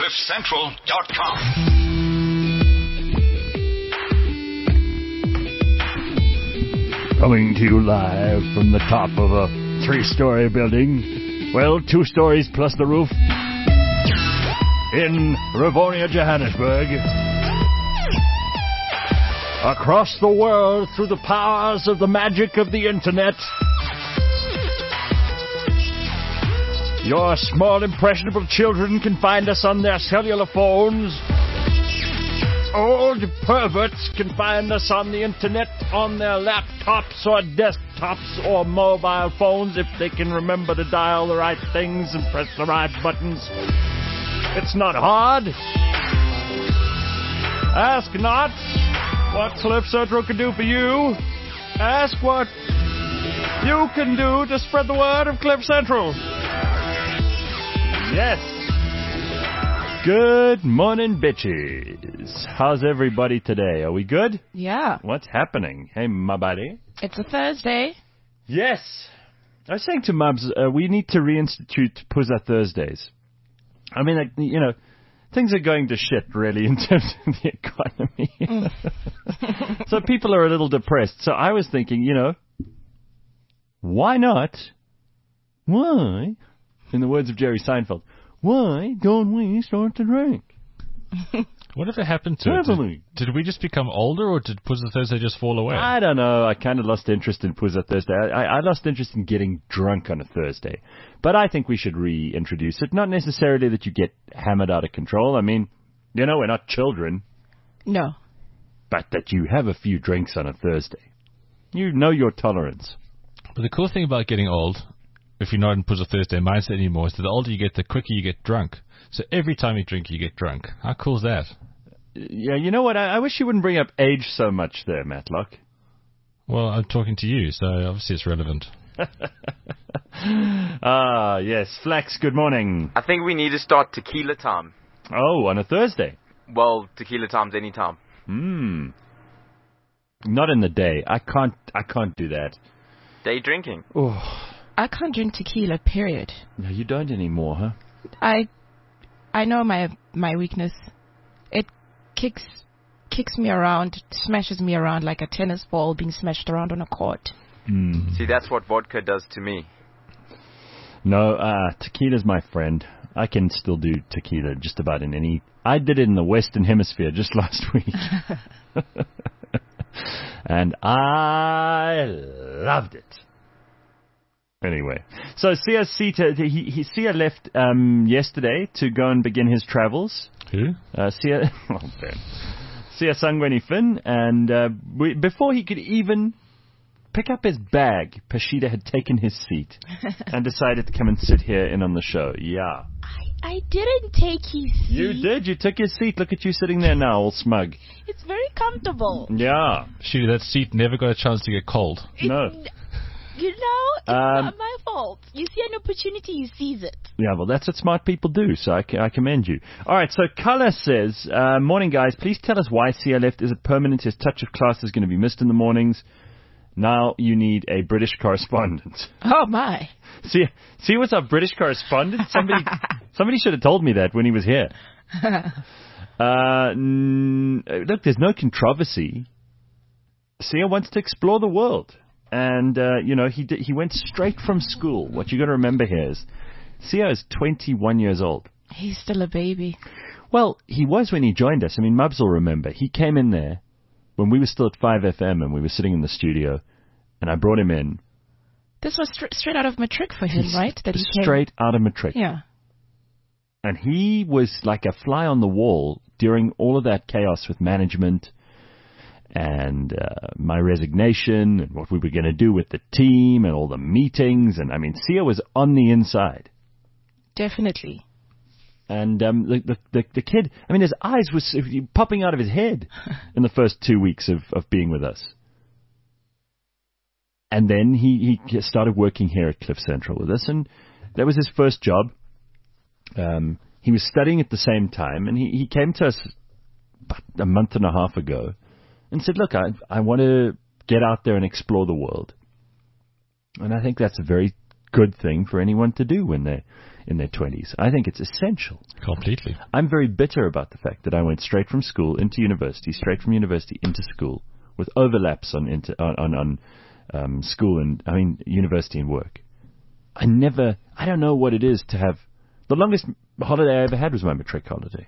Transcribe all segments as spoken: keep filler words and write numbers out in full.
cliff central dot com. Coming to you live from the top of a three-story building. Well, two stories plus the roof. In Rivonia, Johannesburg. Across the world through the powers of the magic of the internet. Your small, impressionable children can find us on their cellular phones. Old perverts can find us on the internet, on their laptops or desktops or mobile phones if they can remember to dial the right things and press the right buttons. It's not hard. Ask not what Cliff Central can do for you. Ask what you can do to spread the word of Cliff Central. Yes. Good morning, bitches. How's everybody today? Are we good? Yeah. What's happening? Hey, my buddy. It's a Thursday. Yes. I was saying to Mubs, uh, we need to reinstitute Puzza Thursdays. I mean, like, you know, things are going to shit, really, in terms of the economy. Mm. So people are a little depressed. So I was thinking, you know, why not? Why, in the words of Jerry Seinfeld, why don't we start to drink? Whatever happened to it? Did, did we just become older, or did Puzza Thursday just fall away? I don't know. I kind of lost interest in Puzza Thursday. I, I lost interest in getting drunk on a Thursday. But I think we should reintroduce it. Not necessarily that you get hammered out of control. I mean, you know, we're not children. No. But that you have a few drinks on a Thursday. You know your tolerance. But the cool thing about getting old, if you're not in Puzza Thursday mindset anymore, is that the older you get, the quicker you get drunk. So every time you drink, you get drunk. How cool is that? Yeah, you know what? I, I wish you wouldn't bring up age so much there, Matlock. Well, I'm talking to you, so obviously it's relevant. Ah, yes. Flax, good morning. I think we need to start tequila time. Oh, on a Thursday? Well, tequila time's any time. Hmm. Not in the day. I can't, I can't do that. Day drinking. Oh. I can't drink tequila, period. No, you don't anymore, huh? I I know my my weakness. It kicks kicks me around, smashes me around like a tennis ball being smashed around on a court. Mm. See, that's what vodka does to me. No, uh, tequila's my friend. I can still do tequila just about in any... I did it in the Western Hemisphere just last week. And I loved it. Anyway, so Sia Sita, he, he Sia left um, yesterday to go and begin his travels. Who? Uh, Sia, oh, Ben. Sia Sangweni Finn, and uh, we, before he could even pick up his bag, Pashida had taken his seat and decided to come and sit here in on the show. Yeah. I, I didn't take his seat. You did. You took his seat. Look at you sitting there now, all smug. It's very comfortable. Yeah. Shoot, that seat never got a chance to get cold. It, no. You know, it's um, not my fault. You see an opportunity, you seize it. Yeah, well, that's what smart people do, so I, I commend you. All right, so Kala says, uh, morning, guys. Please tell us why Sia left. Is it permanent? His touch of class is going to be missed in the mornings. Now you need a British correspondent. Oh, my. See, see what's our British correspondent? Somebody somebody should have told me that when he was here. uh, n- look, there's no controversy. Sia wants to explore the world. And, uh, you know, he did, he went straight from school. What you got to remember here is Sia is twenty-one years old. He's still a baby. Well, he was when he joined us. I mean, Mubs will remember. He came in there when we were still at five F M and we were sitting in the studio, and I brought him in. This was str- straight out of matric for him, He's right? That he straight came... out of matric. Yeah. And he was like a fly on the wall during all of that chaos with management and uh, my resignation and what we were going to do with the team and all the meetings. And, I mean, Sia was on the inside. Definitely. And um, the, the, the the kid, I mean, his eyes were popping out of his head in the first two weeks of, of being with us. And then he, he started working here at Cliff Central with us, and that was his first job. Um, he was studying at the same time, and he, he came to us about a month and a half ago and said, look, I, I want to get out there and explore the world. And I think that's a very good thing for anyone to do when they're in their twenties. I think it's essential. Completely. I'm very bitter about the fact that I went straight from school into university, straight from university into school, with overlaps on into, on on, on um, school and I mean university and work. I never, I don't know what it is to have. The longest holiday I ever had was my matric holiday.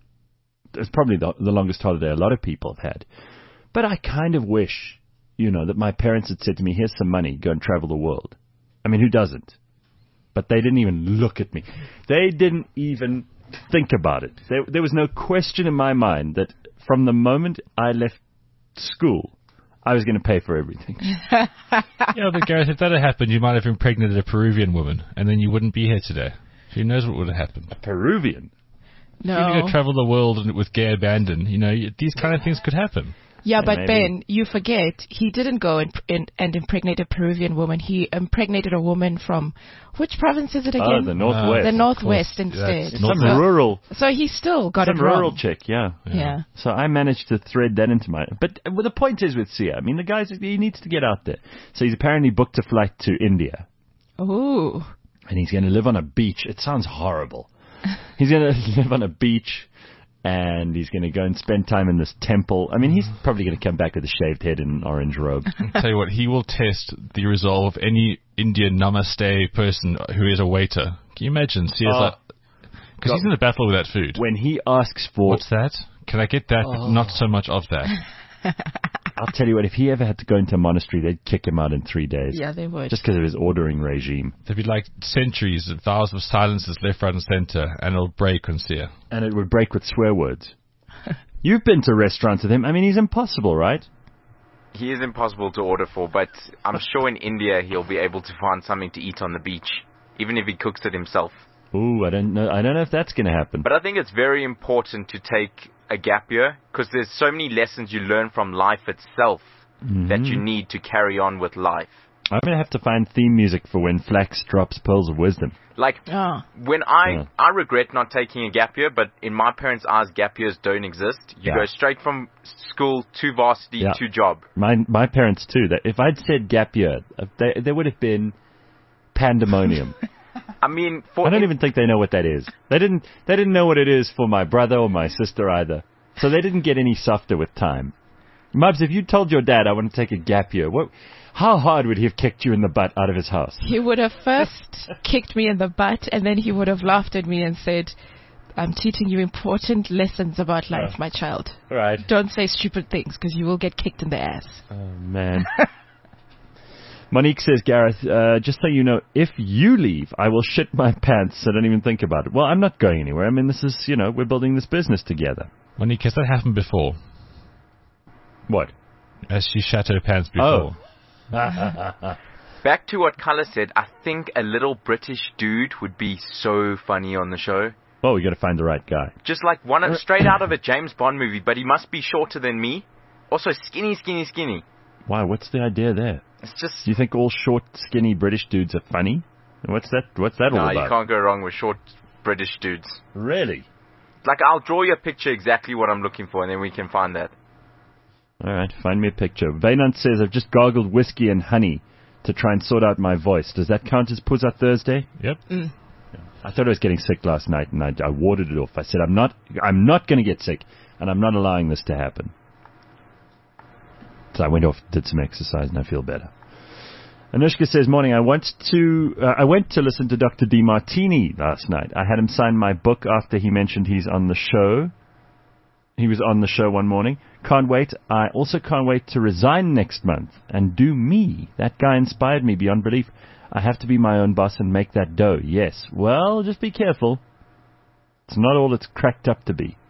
It's probably the, the longest holiday a lot of people have had. But I kind of wish, you know, that my parents had said to me, here's some money, go and travel the world. I mean, who doesn't? But they didn't even look at me. They didn't even think about it. There, there was no question in my mind that from the moment I left school, I was going to pay for everything. Yeah, but Gareth, if that had happened, you might have impregnated a Peruvian woman, and then you wouldn't be here today. Who knows what would have happened? Peruvian? If you go No. travel the world with gay abandon, you know, y- these kind of things could happen. Yeah, Yeah, but maybe. Ben, you forget, he didn't go and, and, and impregnate a Peruvian woman. He impregnated a woman from, which province is it Oh, again? the Northwest. the Of Northwest course, instead. that's Some Northwest. rural, So he still got some it wrong. rural chick, yeah. Yeah. So I managed to thread that into my... But well, the point is with Sia, I mean, the guy's, he needs to get out there. So he's apparently booked a flight to India. Ooh. And he's going to live on a beach. It sounds horrible. He's going to live on a beach, and he's going to go and spend time in this temple. I mean, he's probably going to come back with a shaved head and an orange robe. I'll tell you what, he will test the resolve of any Indian namaste person who is a waiter. Can you imagine? See, Oh. like, because he's in a battle with that food. When he asks for... What's that? Can I get that, but not so much of that? I'll tell you what, if he ever had to go into a monastery, they'd kick him out in three days. Yeah, they would. Just because of his ordering regime. There'd be like centuries, vows of silences left, right, and center, and it'll break on Sia. And it would break with swear words. You've been to restaurants with him. I mean, he's impossible, right? He is impossible to order for, but I'm sure in India he'll be able to find something to eat on the beach, even if he cooks it himself. Ooh, I don't know. I don't know if that's going to happen. But I think it's very important to take a gap year, because there's so many lessons you learn from life itself that you need to carry on with life. I'm going to have to find theme music for when Flax drops pearls of wisdom. Like, Ah. when I, Yeah. I regret not taking a gap year, but in my parents' eyes, gap years don't exist. You Yeah. go straight from school to varsity Yeah. to job. My my parents too. That if I'd said gap year, uh, they, there would have been pandemonium. I mean, for I don't in- even think they know what that is. They didn't. They didn't know what it is for my brother or my sister either. So they didn't get any softer with time. Mubs, if you told your dad I want to take a gap year, what? How hard would he have kicked you in the butt out of his house? He would have first kicked me in the butt, and then he would have laughed at me and said, I'm teaching you important lessons about life, my child. Right. Don't say stupid things, because you will get kicked in the ass. Oh man. Monique says, Gareth, uh, just so you know, if you leave, I will shit my pants, so don't even think about it. Well, I'm not going anywhere. I mean, this is, you know, we're building this business together. Monique, has that happened before? What? Has she shat her pants before? Oh. Back to what Cullen said, I think a little British dude would be so funny on the show. Oh, we got to find the right guy. Just like one of, straight out of a James Bond movie, but he must be shorter than me. Also skinny, skinny, skinny. Why? What's the idea there? It's just... Do you think all short, skinny British dudes are funny? What's that? What's that No, all you about? can't go wrong with short British dudes. Really? Like, I'll draw you a picture exactly what I'm looking for, and then we can find that. All right, find me a picture. Vaynant says, I've just gargled whiskey and honey to try and sort out my voice. Does that count as Puzza Thursday? Yep. I thought I was getting sick last night, and I, I warded it off. I said, I'm not, I'm not going to get sick, and I'm not allowing this to happen. So I went off, did some exercise, and I feel better. Anushka says, morning, I went to, uh, I went to listen to Doctor DeMartini last night. I had him sign my book after he mentioned he's on the show. He was on the show one morning. Can't wait. I also can't wait to resign next month and do me. That guy inspired me beyond belief. I have to be my own boss and make that dough. Yes. Well, just be careful. It's not all it's cracked up to be.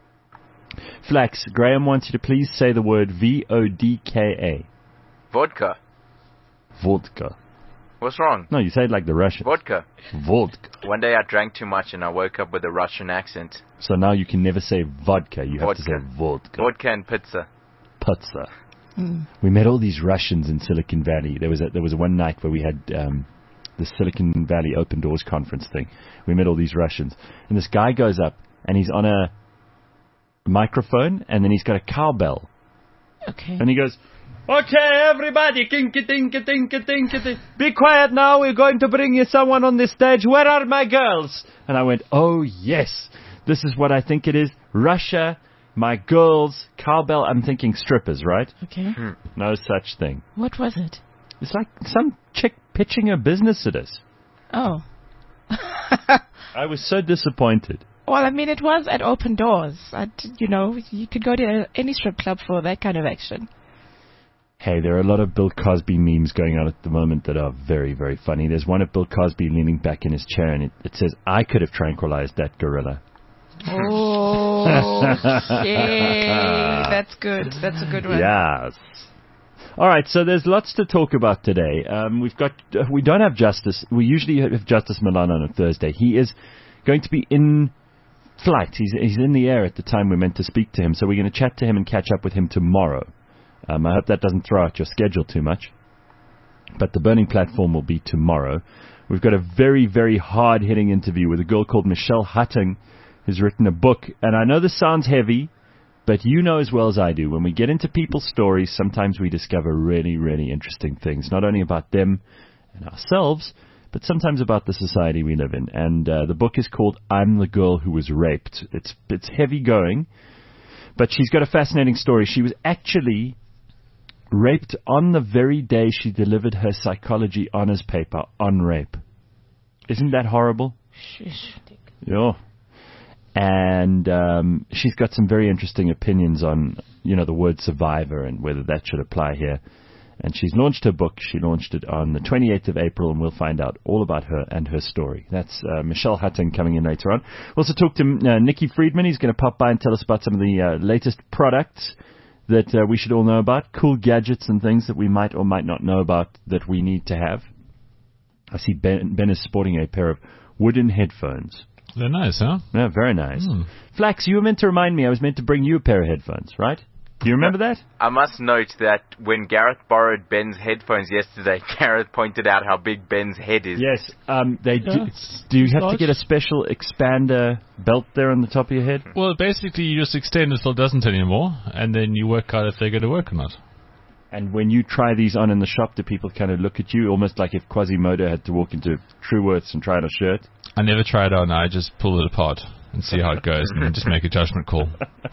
Flax, Graham wants you to please say the word V O D K A. Vodka. Vodka. What's wrong? No, you say it like the Russians. Vodka. Vodka. One day I drank too much and I woke up with a Russian accent. So now you can never say vodka. You have to say Vodka. vodka. Vodka and pizza. Pizza. We met all these Russians in Silicon Valley. There was a, there was one night where we had um, the Silicon Valley Open Doors conference thing. We met all these Russians, and this guy goes up and he's on a microphone, and then he's got a cowbell, Okay. and he goes, Okay, everybody, kinky tinky tinky tinky tinky. Be quiet now, we're going to bring you someone on this stage. Where are my girls? And I went, oh yes, this is what I think it is. Russia, my girls, cowbell. I'm thinking strippers, right? Okay. No such thing. What was it? It's like some chick pitching her business at us. Oh. I was so disappointed. Well, I mean, it was at Open Doors. I, you know, you could go to any strip club for that kind of action. Hey, there are a lot of Bill Cosby memes going on at the moment that are very, very funny. There's one of Bill Cosby leaning back in his chair, and it, it says, I could have tranquilized that gorilla. Oh, yay. That's good. That's a good one. Yes. All right, so there's lots to talk about today. Um, we've got, uh, we don't have Justice. We usually have Justice Milan on a Thursday. He is going to be in flight. He's, he's in the air at the time we're meant to speak to him, so we're going to chat to him and catch up with him tomorrow. Um, I hope that doesn't throw out your schedule too much. But the Burning Platform will be tomorrow. We've got a very, very hard-hitting interview with a girl called Michelle Hutting, who's written a book. And I know this sounds heavy, but you know as well as I do, when we get into people's stories, sometimes we discover really, really interesting things, not only about them and ourselves, but sometimes about the society we live in. And uh, the book is called I'm the Girl Who Was Raped. It's it's heavy going, but she's got a fascinating story. She was actually raped on the very day she delivered her psychology honors paper on rape. Isn't that horrible? Shush. Yeah. And um, she's got some very interesting opinions on, you know, the word survivor and whether that should apply here. And she's launched her book. She launched it on the twenty-eighth of April, and we'll find out all about her and her story. That's uh, Michelle Hutting coming in later on. We'll also talk to uh, Nicky Friedman. He's going to pop by and tell us about some of the uh, latest products that uh, we should all know about, cool gadgets and things that we might or might not know about that we need to have. I see Ben, Ben is sporting a pair of wooden headphones. They're nice, huh? Yeah, very nice. Mm. Flax, you were meant to remind me I was meant to bring you a pair of headphones, right? Do you remember that? I must note that when Gareth borrowed Ben's headphones yesterday, Gareth pointed out how big Ben's head is. Yes. Um, they do, Yes. do you have Large. to get a special expander belt there on the top of your head? Well, basically, you just extend it till it doesn't anymore, and then you work out if they're going to work or not. And when you try these on in the shop, do people kind of look at you, almost like if Quasimodo had to walk into Truworths and try on a shirt? I never try it on. I just pull it apart and see how it goes, and then just make a judgment call.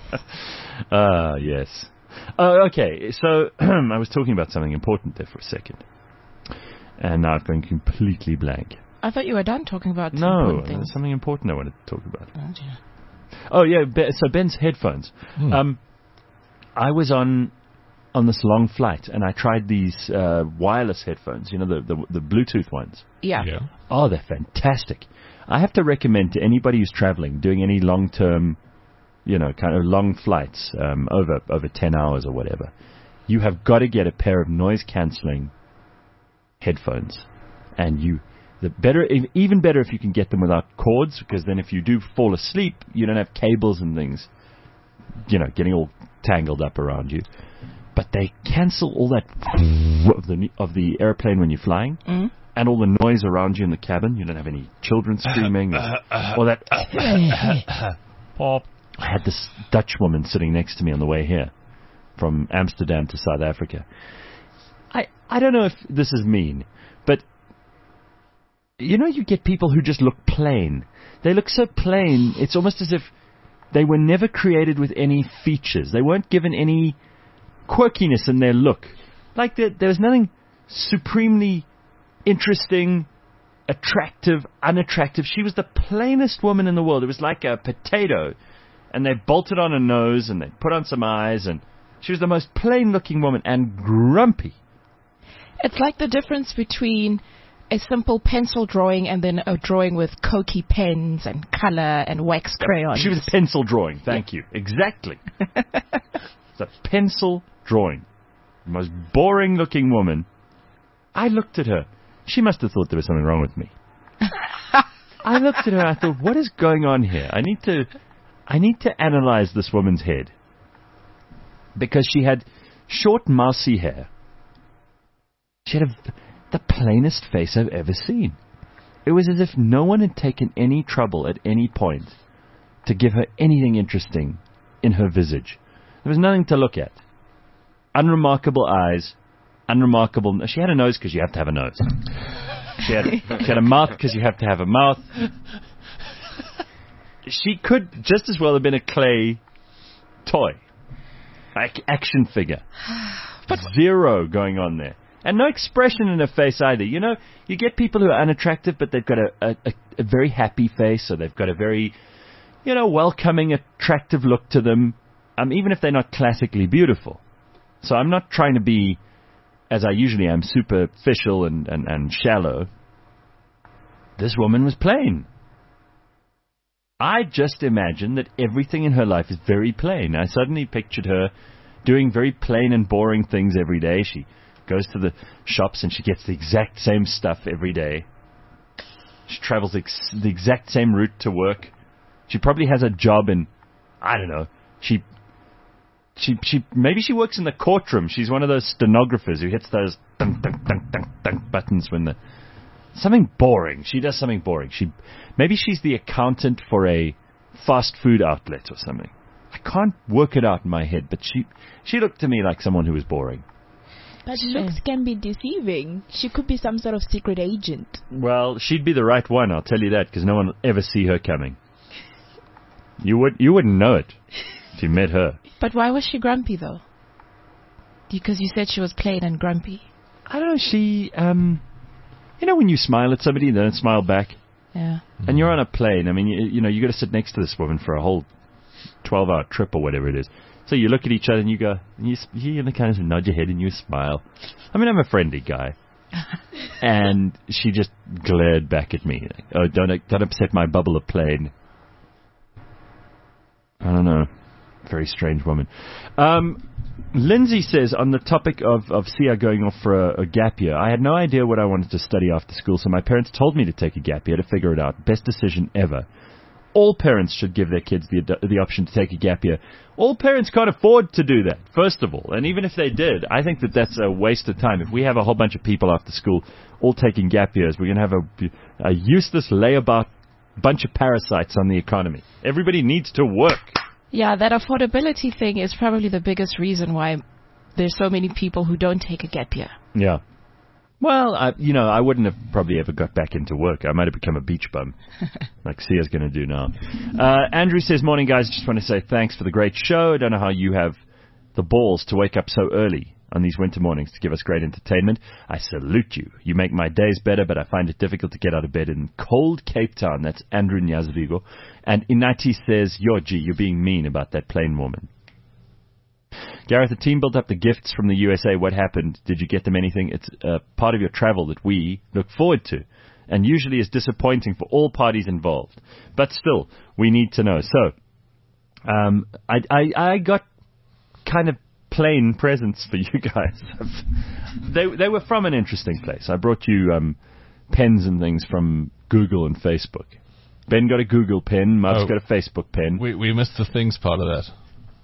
Ah, uh, yes. Uh, okay, so I was talking about something important there for a second. And now I've gone completely blank. I thought you were done talking about No, important things. there's something important I wanted to talk about. Oh, dear. Oh, yeah, Be- so Ben's headphones. Hmm. Um, I was on on this long flight, and I tried these uh, wireless headphones, you know, the, the, the Bluetooth ones. Yeah. Yeah. Oh, they're fantastic. I have to recommend to anybody who's traveling, doing any long-term, you know, kind of long flights, um, over over ten hours or whatever, you have got to get a pair of noise-canceling headphones. And you, the better, even better if you can get them without cords, because then if you do fall asleep, you don't have cables and things, you know, getting all tangled up around you. But they cancel all that of the of the airplane when you're flying. Mm. And all the noise around you in the cabin. You don't have any children screaming. or, or that. Pop. I had this Dutch woman sitting next to me on the way here from Amsterdam to South Africa. I, I don't know if this is mean, but you know, you get people who just look plain. They look so plain, it's almost as if they were never created with any features. They weren't given any quirkiness in their look. Like there, there was nothing supremely interesting, attractive, unattractive. She was the plainest woman in the world. It was like a potato. And they bolted on a nose and they put on some eyes, and she was the most plain-looking woman and grumpy. It's like the difference between a simple pencil drawing and then a drawing with cokey pens and color and wax crayons. She was a pencil drawing. Thank you. Exactly. It's a pencil drawing. The most boring-looking woman. I looked at her. She must have thought there was something wrong with me. I looked at her. I thought, what is going on here? I need to... I need to analyze this woman's head, because she had short, mousy hair. She had a, the plainest face I've ever seen. It was as if no one had taken any trouble at any point to give her anything interesting in her visage. There was nothing to look at. unremarkable eyes, unremarkable... She had a nose because you have to have a nose. She had, she had a mouth because you have to have a mouth. She could just as well have been a clay toy. Ac- action figure. But zero going on there. And no expression in her face either. You know, you get people who are unattractive, but they've got a, a, a very happy face, or they've got a very, you know, welcoming, attractive look to them, um, even if they're not classically beautiful. So I'm not trying to be, as I usually am, superficial and, and, and shallow. This woman was plain. I just imagined that everything in her life is very plain. I suddenly pictured her doing very plain and boring things every day. She goes to the shops and she gets the exact same stuff every day. She travels ex- the exact same route to work. She probably has a job in, I don't know, she, she, she, maybe she works in the courtroom. She's one of those stenographers who hits those dunk, dunk, dunk, dunk, dunk buttons when the, something boring. She does something boring. She, maybe she's the accountant for a fast food outlet or something. I can't work it out in my head, but she, she looked to me like someone who was boring. But looks can be deceiving. She could be some sort of secret agent. Well, she'd be the right one, I'll tell you that, because no one will ever see her coming. You would, you wouldn't know it if you met her. But why was she grumpy, though? Because you said she was plain and grumpy. I don't know, she, um, you know when you smile at somebody and they don't smile back? Yeah. And you're on a plane, I mean, you, you know, you got to sit next to this woman for a whole twelve-hour trip or whatever it is. So you look at each other and you go, and you, you kind of nod your head and you smile. I mean, I'm a friendly guy. And she just glared back at me. Like, oh, don't, don't upset my bubble of plane. I don't know. Very strange woman. Um, Lindsay says, on the topic of, of Sia going off for a, a gap year, I had no idea what I wanted to study after school, so my parents told me to take a gap year to figure it out. Best decision ever. All parents should give their kids the the option to take a gap year. All parents can't afford to do that, first of all. And even if they did, I think that that's a waste of time. If we have a whole bunch of people after school all taking gap years, we're going to have a, a useless layabout bunch of parasites on the economy. Everybody needs to work. Yeah, that affordability thing is probably the biggest reason why there's so many people who don't take a gap year. Yeah. Well, I, you know, I wouldn't have probably ever got back into work. I might have become a beach bum, like Sia's going to do now. Uh, Andrew says, morning, guys. Just want to say thanks for the great show. I don't know how you have the balls to wake up so early on these winter mornings to give us great entertainment. I salute you. You make my days better, but I find it difficult to get out of bed in cold Cape Town. That's Andrew Nyazvigo. And Inati says, yo, gee, you're being mean about that plain woman. Gareth, the team built up the gifts from the U S A. What happened? Did you get them anything? It's uh, part of your travel that we look forward to and usually is disappointing for all parties involved. But still, we need to know. So, um, I, I, I got kind of plain presents for you guys. they, they were from an interesting place. I brought you um, pens and things from Google and Facebook. Ben got a Google pen. Mubs Oh. got a Facebook pen. We we missed the things part of that.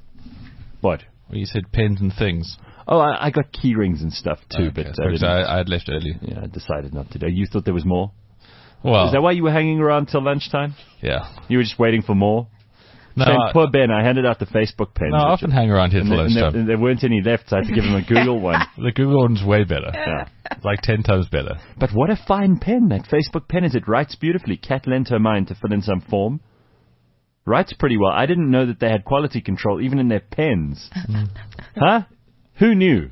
What? Where you said pens and things. Oh, I, I got key rings and stuff too, Okay, but I, sorry, didn't- I, I had left early. yeah, I decided not to do. You thought there was more? Well, Is that why you were hanging around till lunchtime? yeah. You were just waiting for more? No, Ben, I, poor Ben, I handed out the Facebook pens. no, I which- often hang around here and, till there, and, there, lunchtime. and there weren't any left, so I had to give him a Google one. The Google one's way better. Yeah. Like ten times better. But what a fine pen, that Facebook pen is. It writes beautifully. Kat lent her mine to fill in some form. Writes pretty well. I didn't know that they had quality control even in their pens. Huh? Who knew?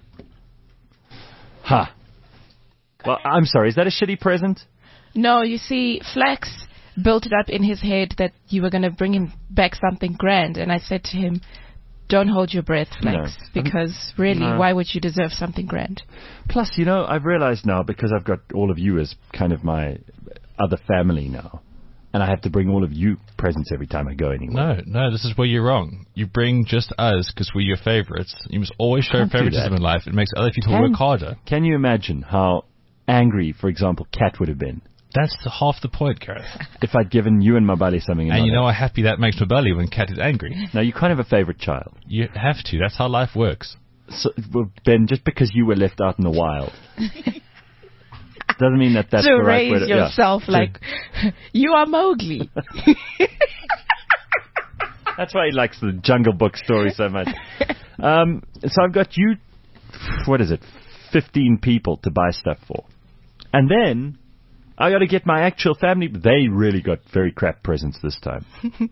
Huh. Well, I'm sorry, is that a shitty present? No, you see, Flax built it up in his head that you were going to bring him back something grand. And I said to him, don't hold your breath, Flax, No. because really, No. why would you deserve something grand? Plus, you know, I've realized now, because I've got all of you as kind of my other family now, and I have to bring all of you presents every time I go anywhere. No, no, this is where you're wrong. You bring just us because we're your favorites. You must always show Can't do favoritism that. in life. It makes other people Can- work harder. Can you imagine how angry, for example, Kat would have been That's half the point, Gareth. if I'd given you and Mabali something? And you another? know how happy that makes my belly when Kat is angry. Now, you can't have a favorite child. You have to. That's how life works. So, well, Ben, just because you were left out in the wild doesn't mean that that's to the right way raise to... yeah. yourself like, you are Mowgli. That's why he likes the Jungle Book story so much. Um, so I've got you what is it, fifteen people to buy stuff for. And then I got to get my actual family. They really got very crap presents this time.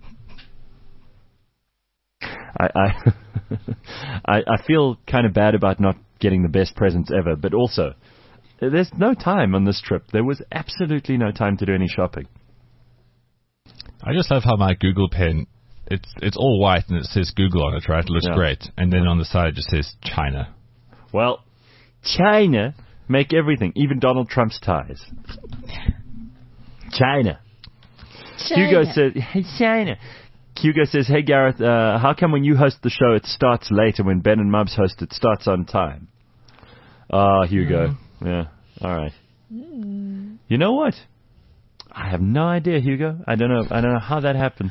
I I, I I feel kind of bad about not getting the best presents ever, but also there's no time on this trip. There was absolutely no time to do any shopping. I just love how my Google pen, it's it's all white and it says Google on it, right? It looks Yeah. great. And then on the side it just says China. Well, China make everything, even Donald Trump's ties. China. Hugo says, hey, China. Hugo says, hey, Gareth, uh, how come when you host the show it starts late and when Ben and Mubs host it starts on time? Ah, uh, Hugo. Mm. Yeah, all right. Mm. You know what? I have no idea, Hugo. I don't know. I don't know how that happens.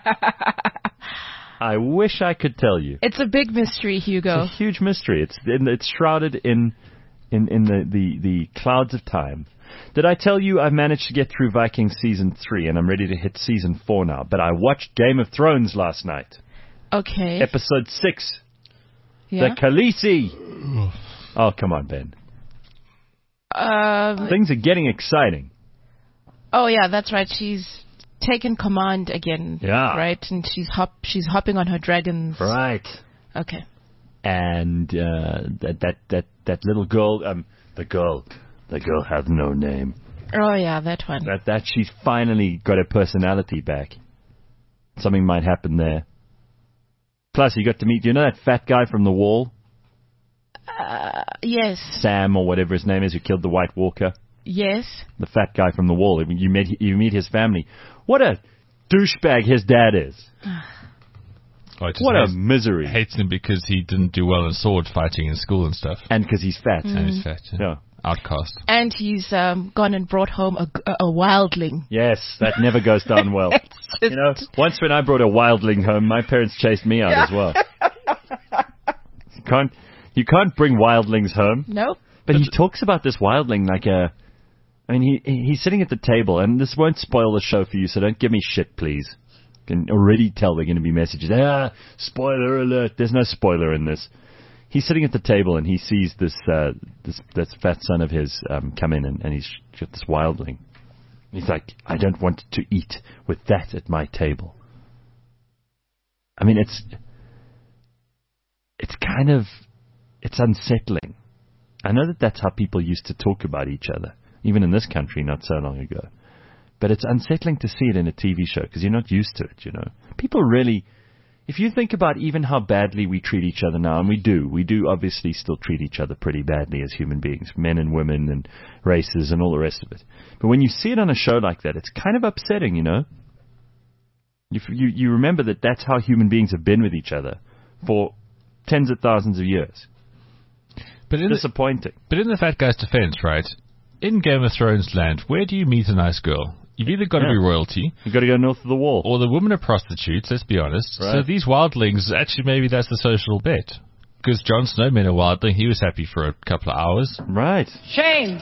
I wish I could tell you. It's a big mystery, Hugo. It's a huge mystery. It's it's shrouded in in in the, the, the clouds of time. Did I tell you I've managed to get through Vikings season three and I'm ready to hit season four now? But I watched Game of Thrones last night. Okay. Episode six. Yeah. The Khaleesi. Oh, come on, Ben. Um, Things are getting exciting. Oh yeah, that's right. She's taken command again. Yeah. Right, and she's hop. She's hopping on her dragons. Right. Okay. And uh, that that that that little girl, um, the girl, the girl has no name. Oh yeah, that one. That that she's finally got her personality back. Something might happen there. Plus, you got to meet. You know that fat guy from The Wall, Uh, yes. Sam or whatever his name is, who killed the White Walker. Yes. The fat guy from The Wall. You meet you meet his family. What a douchebag his dad is. Oh, just What a hates, misery. hates him because he didn't do well in sword fighting in school and stuff. And because he's fat. Mm. And he's fat. Yeah. Yeah. Outcast. And he's um, gone and brought home a, a, a wildling. Yes, that never goes down well. You know, once when I brought a wildling home, my parents chased me out as well. You can't, you can't bring wildlings home. Nope. But he talks about this wildling like a... I mean, he he's sitting at the table, and this won't spoil the show for you, so don't give me shit, please. You can already tell there are going to be messages. Ah, spoiler alert. There's no spoiler in this. He's sitting at the table, and he sees this uh, this, this fat son of his um, come in, and, and he's got this wildling. He's like, I don't want to eat with that at my table. I mean, it's it's kind of, it's unsettling. I know that that's how people used to talk about each other, even in this country not so long ago. But it's unsettling to see it in a T V show because you're not used to it, you know. People really, if you think about even how badly we treat each other now, and we do, we do obviously still treat each other pretty badly as human beings, men and women and races and all the rest of it. But when you see it on a show like that, it's kind of upsetting, you know. You, you, you remember that that's how human beings have been with each other for tens of thousands of years. But in Disappointing. The, but in the fat guy's defense, right, in Game of Thrones land, where do you meet a nice girl? You've either got to Yeah. be royalty, You've got to go north of the wall. or the women are prostitutes, let's be honest. Right. So these wildlings, actually maybe that's the social bet. Because Jon Snow met a wildling, he was happy for a couple of hours. Right. Shame.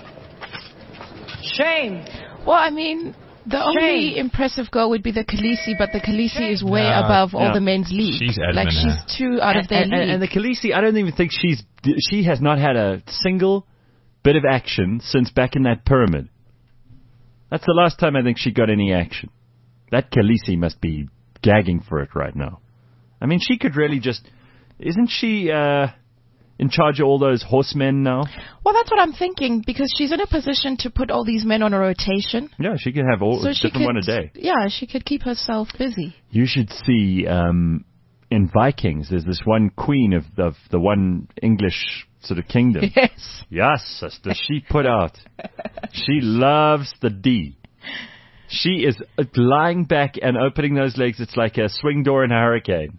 Shame. Well, I mean, the only impressive girl would be the Khaleesi, but the Khaleesi is way No, above all yeah. the men's league. She's like admin, she's huh? too out of their and, league. and, and the Khaleesi, I don't even think she's she has not had a single bit of action since back in that pyramid. That's the last time I think she got any action. That Khaleesi must be gagging for it right now. I mean, she could really just... Isn't she uh, in charge of all those horsemen now? Well, that's what I'm thinking, because she's in a position to put all these men on a rotation. Yeah, she can have all So she different could, one a day. Yeah, she could keep herself busy. You should see um, in Vikings, there's this one queen of, of the one English sort of kingdom. Yes. Yes, sister, she put out. She loves the D. She is lying back and opening those legs. It's like a swing door in a hurricane.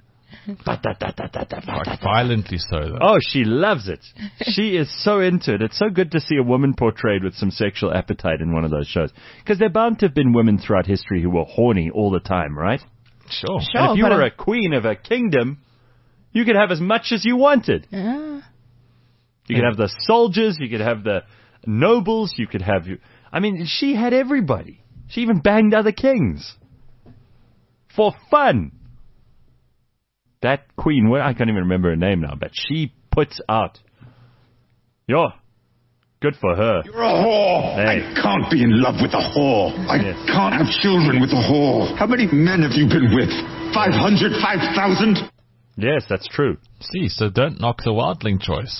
Like violently so, though. Oh, she loves it. She is so into it. It's so good to see a woman portrayed with some sexual appetite in one of those shows. Because there are bound to have been women throughout history who were horny all the time, right? Sure. Sure, And if you but were uh, a queen of a kingdom, you could have as much as you wanted. yeah. You could have the soldiers, you could have the nobles, you could have... You, I mean, she had everybody. She even banged other kings. For fun. That queen, well, I can't even remember her name now, but she puts out. Yeah. Good for her. You're a whore. Hey. I can't be in love with a whore. I Yes. can't have children with a whore. How many men have you been with? Five hundred, five thousand? Yes, that's true. See, so don't knock the wildling choice.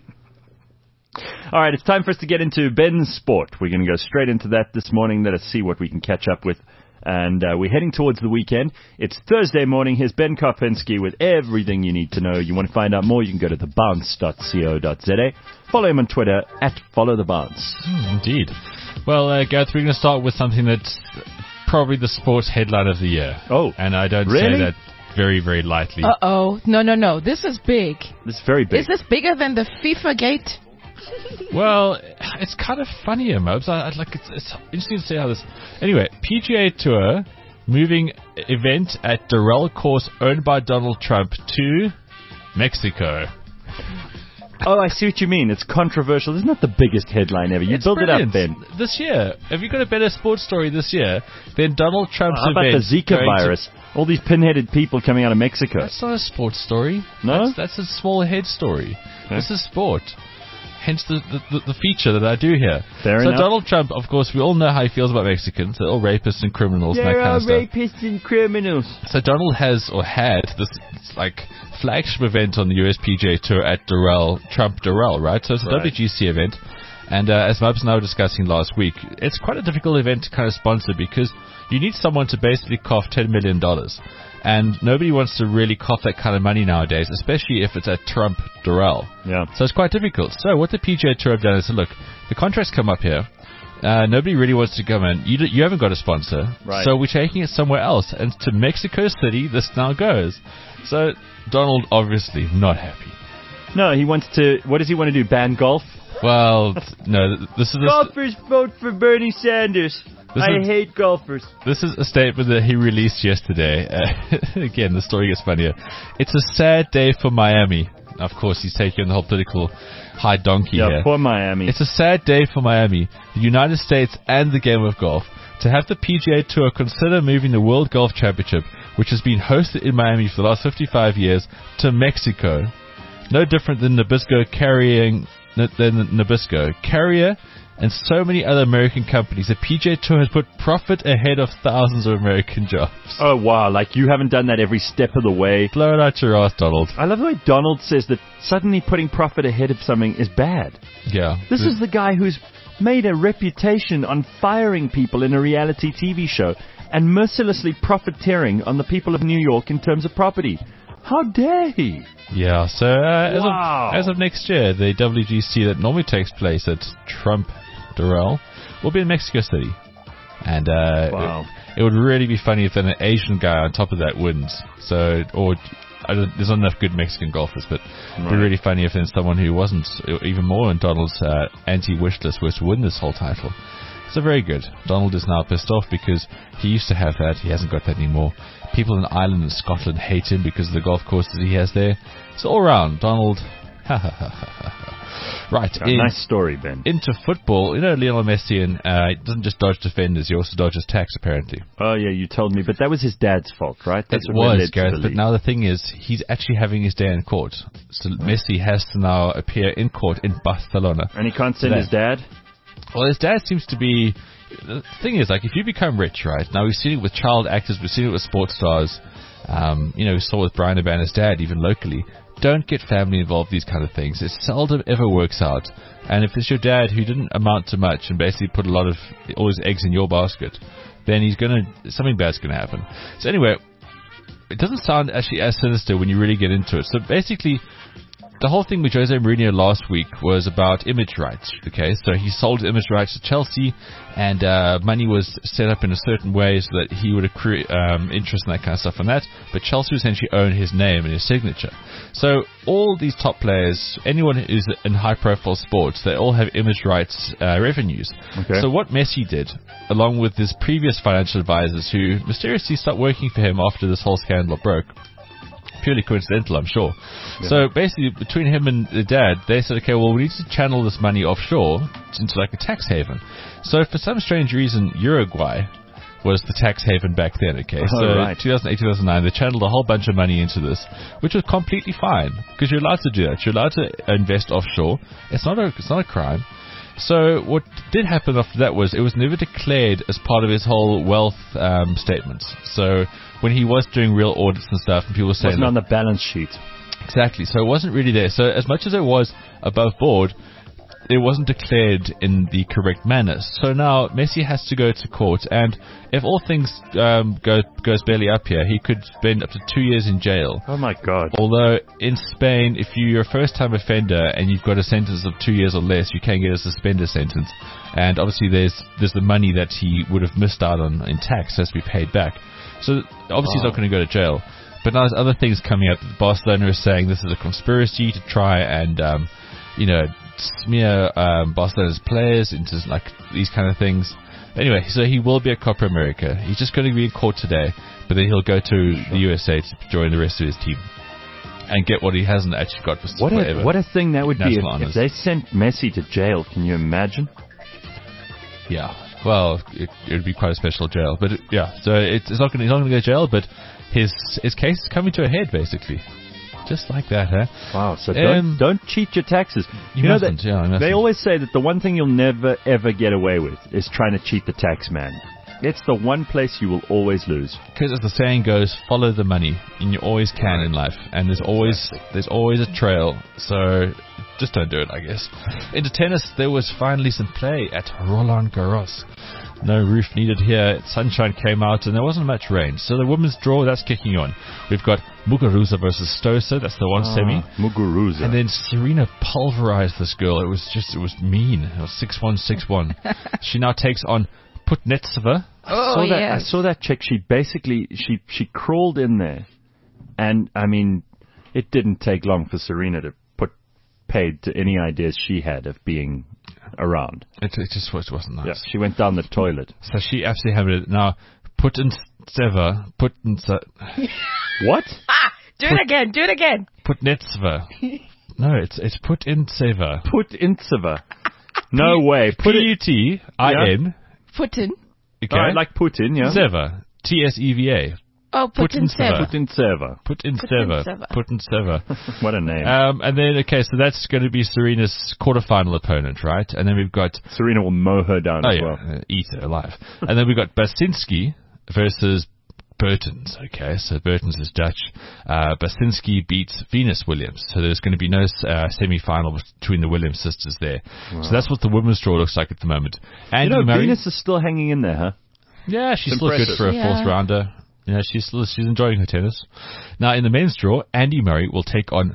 All right, it's time for us to get into Ben's sport. We're going to go straight into that this morning. Let us see what we can catch up with. And uh, we're heading towards the weekend. It's Thursday morning. Here's Ben Karpinski with everything you need to know. You want to find out more, you can go to the bounce dot co dot za. Follow him on Twitter at Follow the Bounce. Mm, indeed. Well, uh, Gareth, we're going to start with something that's probably the sports headline of the year. Oh, And I don't really? say that very, very lightly. Uh-oh. No, no, no. This is big. This is very big. Is this bigger than the FIFA gate? Well, it's kind of funnier, Mobs. I, I'd like it's, it's interesting to see how this. Anyway, P G A Tour moving event at Doral course owned by Donald Trump to Mexico. Oh, I see what you mean. It's controversial. It's not the biggest headline ever. You It's build brilliant. it up, Ben. This year, have you got a better sports story this year than Donald Trump's How about event? the Zika going to- virus? All these pinheaded people coming out of Mexico. That's not a sports story. No? That's, that's a small head story. Okay. This is sport. Hence the, the, the feature that I do here. Fair so enough. Donald Trump, of course, we all know how he feels about Mexicans. They're all rapists and criminals and that They're kind all of stuff. rapists and criminals. So Donald has, or had, this like flagship event on the U S P G A Tour at Doral, Trump Doral, right? So it's a Right. W G C event. And uh, as Mubs and I were discussing last week, it's quite a difficult event to kind of sponsor because you need someone to basically cough ten million dollars. And nobody wants to really cough that kind of money nowadays, especially if it's at Trump Doral. Yeah. So it's quite difficult. So what the P G A Tour have done is, look, the contracts come up here. Uh, nobody really wants to come in. You, d- you haven't got a sponsor. Right. So we're taking it somewhere else. And to Mexico City, this now goes. So Donald, obviously, not happy. No, he wants to. What does he want to do? Ban golf? Well, no, th- this is a, Golfers vote for Bernie Sanders. This I is- hate golfers. this is a statement that he released yesterday. Uh, again, the story gets funnier. It's a sad day for Miami. Of course, he's taking on the whole political high donkey Yeah, here. poor Miami. It's a sad day for Miami, the United States, and the game of golf to have the P G A Tour consider moving the World Golf Championship, which has been hosted in Miami for the last fifty-five years, to Mexico. No different than Nabisco carrying than Nabisco Carrier and so many other American companies. The P G A Tour has put profit ahead of thousands of American jobs. Oh, wow. Like, you haven't done that every step of the way. Blow it out your ass, Donald. I love the way Donald says that suddenly putting profit ahead of something is bad. Yeah. This is the guy who's made a reputation on firing people in a reality T V show and mercilessly profiteering on the people of New York in terms of property. How dare he? Yeah, so uh, as, Wow. of, as of next year, the W G C that normally takes place at Trump Doral will be in Mexico City. And uh, Wow. it, it would really be funny if then an Asian guy on top of that wins. So, or I don't, there's not enough good Mexican golfers, but it'd be Right. really funny if then someone who wasn't even more on Donald's uh, anti-wish list was to win this whole title. So very good. Donald is now pissed off because he used to have that. He hasn't got that anymore. People in Ireland and Scotland hate him because of the golf courses he has there. So all round, Donald. Ha ha ha ha ha. Right. A in- nice story, Ben. into football, you know, Lionel Messi and uh, doesn't just dodge defenders, he also dodges tax, apparently. Oh, yeah, you told me, but that was his dad's fault, right? That's it what we're was, led to Gareth, but believe. now the thing is, he's actually having his day in court. So Messi has to now appear in court in Barcelona. And he can't send Today. his dad? Well, his dad seems to be... The thing is, like, if you become rich, right, now we've seen it with child actors, we've seen it with sports stars, um, you know, we saw with Brian Urbana's dad, even locally. Don't get family involved in these kind of things. It seldom ever works out. And if it's your dad who didn't amount to much and basically put a lot of all his eggs in your basket, then he's gonna something bad's gonna happen. So anyway, it doesn't sound actually as sinister when you really get into it. So basically, the whole thing with Jose Mourinho last week was about image rights. Okay, so he sold image rights to Chelsea, and uh, money was set up in a certain way so that he would accrue um, interest and that kind of stuff on that. But Chelsea essentially owned his name and his signature. So all these top players, anyone who's in high-profile sports, they all have image rights uh, revenues. Okay. So what Messi did, along with his previous financial advisors, who mysteriously stopped working for him after this whole scandal broke. Purely coincidental, I'm sure. Yeah. So basically, between him and the dad, they said, okay, well, we need to channel this money offshore into like a tax haven. So for some strange reason, Uruguay was the tax haven back then, okay? Oh, so right. two thousand eight, two thousand nine, they channeled a whole bunch of money into this, which was completely fine, because you're allowed to do that. You're allowed to invest offshore. It's not a, it's not a crime. So what did happen after that was it was never declared as part of his whole wealth um, statements. So when he was doing real audits and stuff, and people were saying... It wasn't on the balance sheet. Exactly. So it wasn't really there. So as much as it was above board, it wasn't declared in the correct manner. So now Messi has to go to court, and if all things um, go goes barely up here, he could spend up to two years in jail. Oh my God! Although in Spain, if you're a first-time offender and you've got a sentence of two years or less, you can get a suspended sentence. And obviously, there's there's the money that he would have missed out on in tax has to be paid back. So obviously, oh. he's not going to go to jail. But now there's other things coming up. Barcelona is saying this is a conspiracy to try and, um, you know, smear um, Barcelona's players into like these kind of things. Anyway, so he will be at Copa America. He's just going to be in court today, but then he'll go to the U S A to join the rest of his team and get what he hasn't actually got for what forever. A, what a thing that would be if, honors. if they sent Messi to jail. Can you imagine? Yeah. Well, it would be quite a special jail, but it, yeah. So it's, it's not going. He's not going to go to jail, but his his case is coming to a head, basically. Just like that, huh? Wow, so um, don't, don't cheat your taxes. You, you know mustn't, that yeah, you mustn't. They always say that the one thing you'll never, ever get away with is trying to cheat the tax man. It's the one place you will always lose. Because as the saying goes, follow the money, and you always can right. in life. And there's always exactly. there's always a trail, so just don't do it, I guess. Into tennis, there was finally some play at Roland Garros. No roof needed here. Sunshine came out, and there wasn't much rain. So the women's draw, that's kicking on. We've got Muguruza versus Stosur. That's the one ah, semi. Muguruza. And then Serena pulverized this girl. It was just, it was mean. It was six one, six one. She now takes on Putnetsova. I oh, saw that, yes. I saw that chick. She basically, she, she crawled in there. And, I mean, it didn't take long for Serena to put paid to any ideas she had of being around. It, it just was, wasn't nice. Yeah, she went down the toilet. So she absolutely had it. Now, Putnetsova, Putnetsova. What? Ah, do Put, it again, do it again. Putnetsova. No, it's it's Putnetsova. Putnetsova. No P- way. P U T I N. Putin. Okay. Oh, like Putin, yeah. Seva. T S E V A. Oh, Putnetsova. Putnetsova. Putnetsova. Putnetsova. What a name. Um, and then, okay, so that's going to be Serena's quarterfinal opponent, right? And then we've got... Serena will mow her down oh, as yeah, well. Uh, eat her alive. And then we've got Basinski versus Bertens. Okay, so Bertens is Dutch. Uh, Basinski beats Venus Williams. So there's going to be no uh, semi-final between the Williams sisters there. Wow. So that's what the women's draw looks like at the moment. And you know, Murray, Venus is still hanging in there, huh? Yeah, she's it's still impressive. good for a yeah. fourth rounder. Yeah, she's still, she's enjoying her tennis. Now, in the men's draw, Andy Murray will take on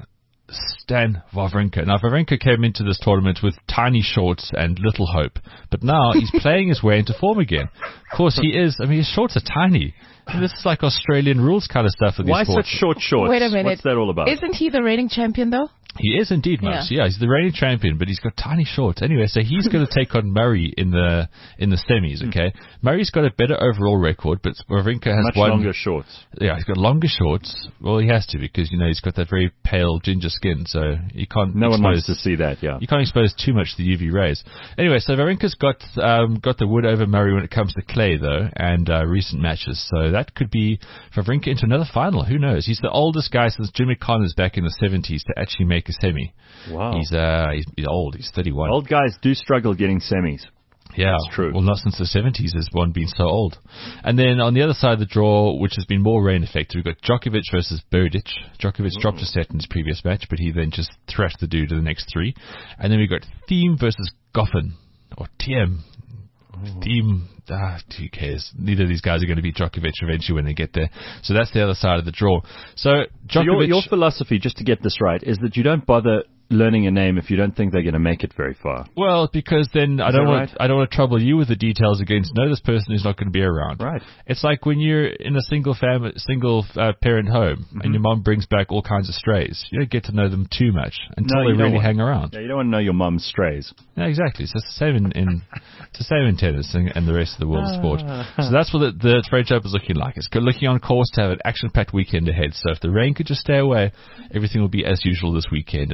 Stan Wawrinka. Now, Wawrinka came into this tournament with tiny shorts and little hope, but now he's playing his way into form again. Of course, he is. I mean, his shorts are tiny. And this is like Australian rules kind of stuff with Why these sports. such short shorts? Wait a minute. What's that all about? Isn't he the reigning champion, though? He is indeed, Mums. Yeah. yeah, he's the reigning champion, but he's got tiny shorts. Anyway, so he's going to take on Murray in the in the semis, okay? Mm. Murray's got a better overall record, but Wawrinka has much one... longer shorts. Yeah, he's got longer shorts. Well, he has to, because, you know, he's got that very pale ginger skin, so you can't No expose, one wants to see that, yeah. You can't expose too much to the U V rays. Anyway, so Wawrinka's got um, got the wood over Murray when it comes to clay, though, and uh, recent matches. So that could be Wawrinka into another final. Who knows? He's the oldest guy since Jimmy Connors back in the seventies to actually make a semi. Wow. He's uh he's, he's old. He's thirty-one. Old guys do struggle getting semis. Yeah, that's true. Well, not since the seventies has one been so old. And then on the other side of the draw, which has been more rain affected, we've got Djokovic versus Berdych. Djokovic mm. dropped a set in his previous match, but he then just thrashed the dude to the next three. And then we've got Thiem versus Goffin, or Thiem. Oh. Thiem, ah, who cares? Neither of these guys are going to beat Djokovic eventually when they get there. So that's the other side of the draw. So Djokovic... So your, your philosophy, just to get this right, is that you don't bother learning a name if you don't think they're going to make it very far. Well, because then I don't want right? I don't want to trouble you with the details against know this person who's not going to be around. Right. It's like when you're in a single family, single uh, parent home, mm-hmm. and your mom brings back all kinds of strays. You don't get to know them too much until no, they really want, hang around. Yeah, you don't want to know your mom's strays. Yeah, exactly. So it's the same in, in it's the same in tennis and, and the rest of the world of sport. So that's what the, the French Open is looking like. It's looking on course to have an action-packed weekend ahead. So if the rain could just stay away, everything will be as usual this weekend, and hopefully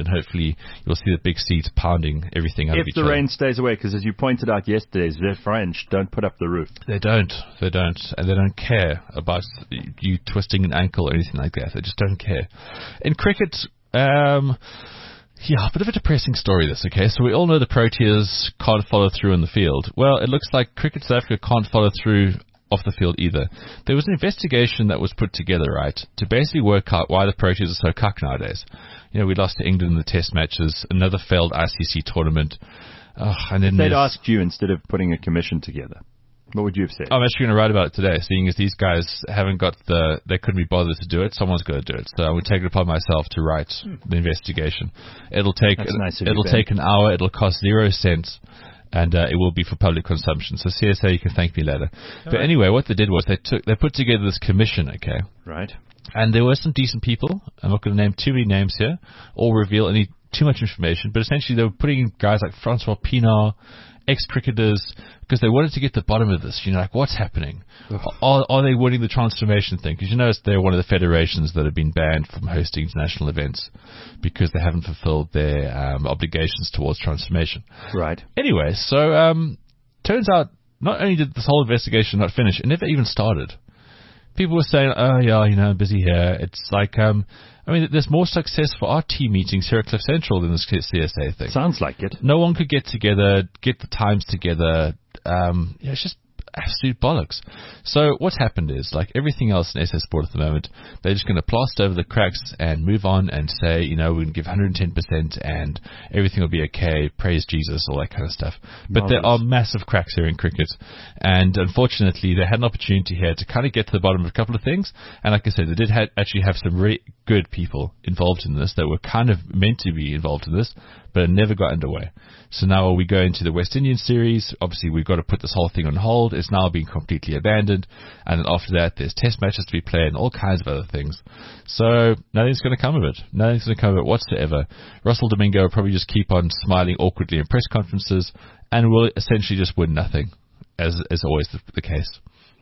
eventually you'll see the big seeds pounding everything out If of each the other. rain stays away, because as you pointed out yesterday, the French don't put up the roof. They don't. They don't. And they don't care about you twisting an ankle or anything like that. They just don't care. In cricket, um, yeah, a bit of a depressing story this, okay? So we all know the Proteas can't follow through in the field. Well, it looks like Cricket South Africa can't follow through off the field either. There was an investigation that was put together, right, to basically work out why the Proteas are so cuck nowadays. You know, we lost to England in the test matches, another failed I C C tournament. Oh, and then They'd there's- asked you instead of putting a commission together. What would you have said? I'm actually going to write about it today, seeing as these guys haven't got the, they couldn't be bothered to do it. Someone's got to do it. So I would take it upon myself to write Hmm. the investigation. It'll take, That's nice of you, it'll Ben. take an hour. It'll cost zero cents. And uh, it will be for public consumption. So C S A, you can thank me later. But anyway, what they did was they took, they put together this commission, okay? Right. And there were some decent people. I'm not going to name too many names here or reveal any too much information. But essentially, they were putting in guys like Francois Pienaar, ex-cricketers, because they wanted to get to the bottom of this. You know, like, what's happening? Are, are they winning the transformation thing? Because you notice they're one of the federations that have been banned from hosting international events because they haven't fulfilled their um, obligations towards transformation. Right. Anyway, so um, turns out not only did this whole investigation not finish, it never even started. People were saying, oh, yeah, you know, I'm busy here. It's like, um, I mean, there's more success for our team meetings here at Cliff Central than this C S A thing. Sounds like it. No one could get together, get the times together. Um, yeah, it's just absolute bollocks. So what's happened is, like everything else in S A Sport at the moment, they're just going to plaster over the cracks and move on and say, you know, we can give one hundred ten percent and everything will be okay, praise Jesus, all that kind of stuff. But there are massive cracks here in cricket. And unfortunately, they had an opportunity here to kind of get to the bottom of a couple of things. And like I said, they did ha- actually have some really good people involved in this that were kind of meant to be involved in this, but it never got underway. So now we go into the West Indian series. Obviously, we've got to put this whole thing on hold. It's now being completely abandoned. And then after that, there's test matches to be played and all kinds of other things. So nothing's going to come of it. Nothing's going to come of it whatsoever. Russell Domingo will probably just keep on smiling awkwardly in press conferences and will essentially just win nothing, as is always the, the case.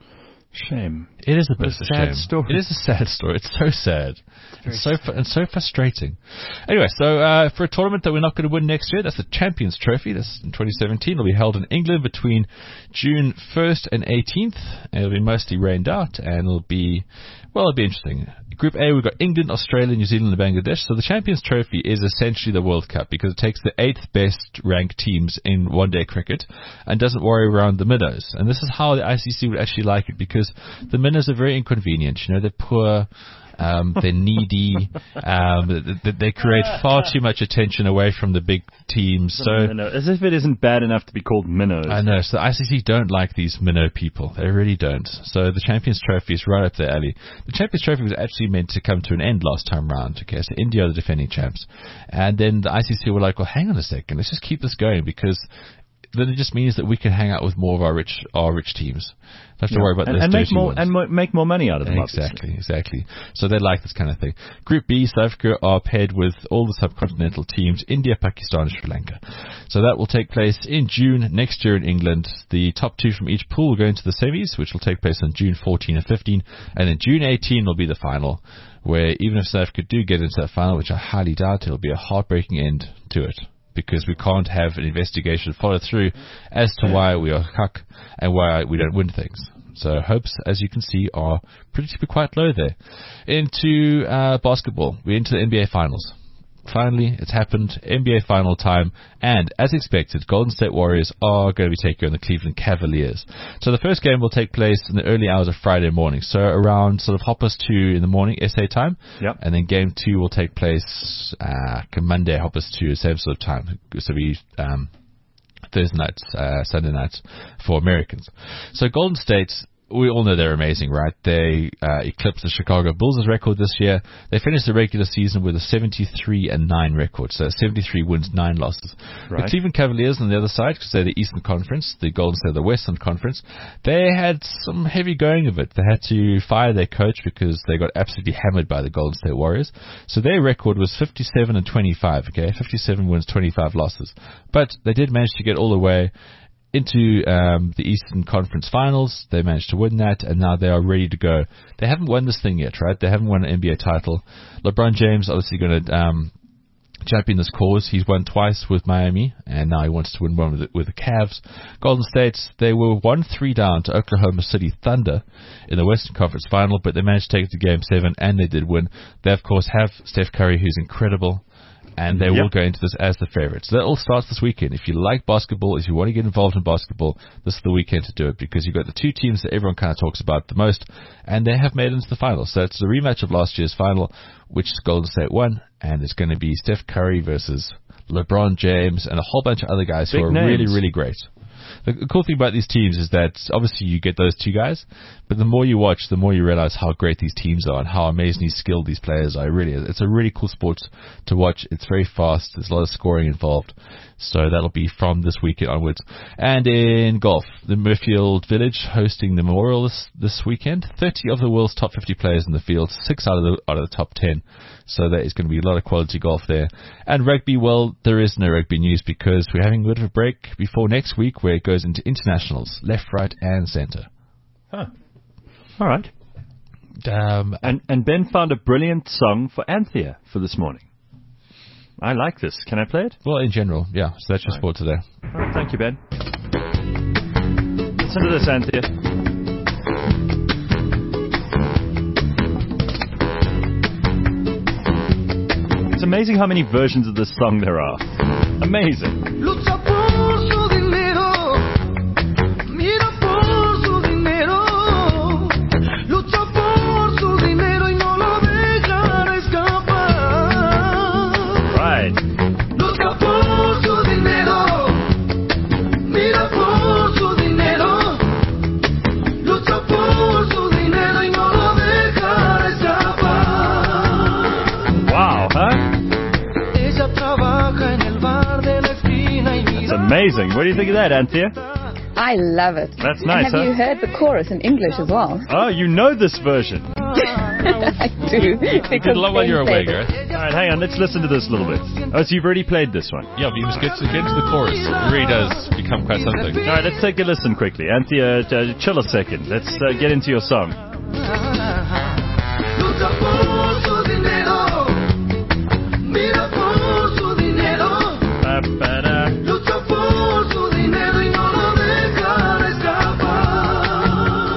Shame. It is a bit What a of a sad shame. story. It is a sad story. It's so sad. It's so fu- and so frustrating. Anyway, so uh, for a tournament that we're not going to win next year, that's the Champions Trophy. That's in twenty seventeen. It'll be held in England between June first and eighteenth. It'll be mostly rained out, and it'll be, well, it'll be interesting. Group A, we've got England, Australia, New Zealand, and Bangladesh. So the Champions Trophy is essentially the World Cup because it takes the eighth best ranked teams in one-day cricket and doesn't worry around the minnows. And this is how the I C C would actually like it because the minnows are very inconvenient. You know, they're poor. Um, they're needy. Um, they, they create far too much attention away from the big teams. So Minnow. As if it isn't bad enough to be called minnows. I know. So the I C C don't like these minnow people. They really don't. So the Champions Trophy is right up their alley. The Champions Trophy was actually meant to come to an end last time round. Okay, so India are the defending champs, and then the I C C were like, "Well, hang on a second. Let's just keep this going because." Then it just means that we can hang out with more of our rich, our rich teams. Don't have to Yeah. worry about and, those and make dirty more ones. and mo- make more money out of them. Exactly, exactly. So they like this kind of thing. Group B, South Africa are paired with all the subcontinental teams, India, Pakistan, and Sri Lanka. So that will take place in June next year in England. The top two from each pool will go into the semis, which will take place on June fourteenth and fifteenth. And then June eighteenth will be the final, where even if South Africa do get into that final, which I highly doubt, it'll be a heartbreaking end to it. Because we can't have an investigation follow through as to why we are cuck and why we don't win things. So hopes, as you can see, are pretty quite low there. Into uh, basketball, we're into the N B A Finals. Finally, it's happened. N B A final time. And, as expected, Golden State Warriors are going to be taking on the Cleveland Cavaliers. So the first game will take place in the early hours of Friday morning. So around sort of half past two in the morning, S A time. Yep. And then game two will take place uh, Monday, half past two, same sort of time. So we... Um, Thursday nights, uh, Sunday nights for Americans. So Golden State, we all know they're amazing, right? They uh, eclipsed the Chicago Bulls' record this year. They finished the regular season with a seventy-three and nine record, so seventy-three wins, nine losses. Right. The Cleveland Cavaliers on the other side, because they're the Eastern Conference, the Golden State, the Western Conference, they had some heavy going of it. They had to fire their coach because they got absolutely hammered by the Golden State Warriors. So their record was fifty-seven and twenty-five, okay? fifty-seven wins, twenty-five losses. But they did manage to get all the way into um, the Eastern Conference Finals. They managed to win that, and now they are ready to go. They haven't won this thing yet, right? They haven't won an N B A title. LeBron James obviously going to um, championed this cause. He's won twice with Miami, and now he wants to win one with the, with the Cavs. Golden State, they were one three down to Oklahoma City Thunder in the Western Conference Final, but they managed to take it to Game seven, and they did win. They, of course, have Steph Curry, who's incredible, and they Yep. will go into this as the favorites. That all starts this weekend. If you like basketball, if you want to get involved in basketball, this is the weekend to do it, because you've got the two teams that everyone kind of talks about the most, and they have made it into the final. So it's a rematch of last year's final, which Golden State won, and it's going to be Steph Curry versus LeBron James and a whole bunch of other guys Big who are names. really, really great. The the cool thing about these teams is that obviously you get those two guys, but the more you watch, the more you realize how great these teams are and how amazingly skilled these players are. It really is. It's a really cool sport to watch. It's very fast. There's a lot of scoring involved. So that'll be from this weekend onwards. And in golf, the Murfield Village hosting the Memorial this, this weekend. thirty of the world's top fifty players in the field, six out of the out of the top ten. So that is going to be a lot of quality golf there. And rugby, well, there is no rugby news because we're having a bit of a break before next week where it goes into internationals, left, right, and centre. Huh. All right. Um, And and Ben found a brilliant song for Anthea for this morning. I like this. Can I play it? well, in general, yeah. So that's your sport today. All right, thank you, Ben. Listen to this, Anthea. It's amazing how many versions of this song there are. Amazing. Lucha por su dinero, mira por su dinero, lucha por su dinero y no lo dejará escapar. Right. Lucha por su dinero, mira por su dinero, lucha por su dinero y no lo dejará escapar. Wow, huh? Ella trabaja en el bar de la esquina y It's amazing. What do you think of that, Anthea? I love it. That's And nice, have huh? you heard the chorus in English as well? Oh, you know this version. I do. You did a lot while you were away, Gareth. All right, hang on. Let's listen to this a little bit. Oh, so you've already played this one. Yeah, but you must get to, get to the chorus. It really does become quite something. All right, let's take a listen quickly. Anthea, uh, chill a second. Let's uh, get into your song. Lucha por su dinero, mira por su dinero, Ba-ba-da. lucha por su dinero y no lo dejará escapar.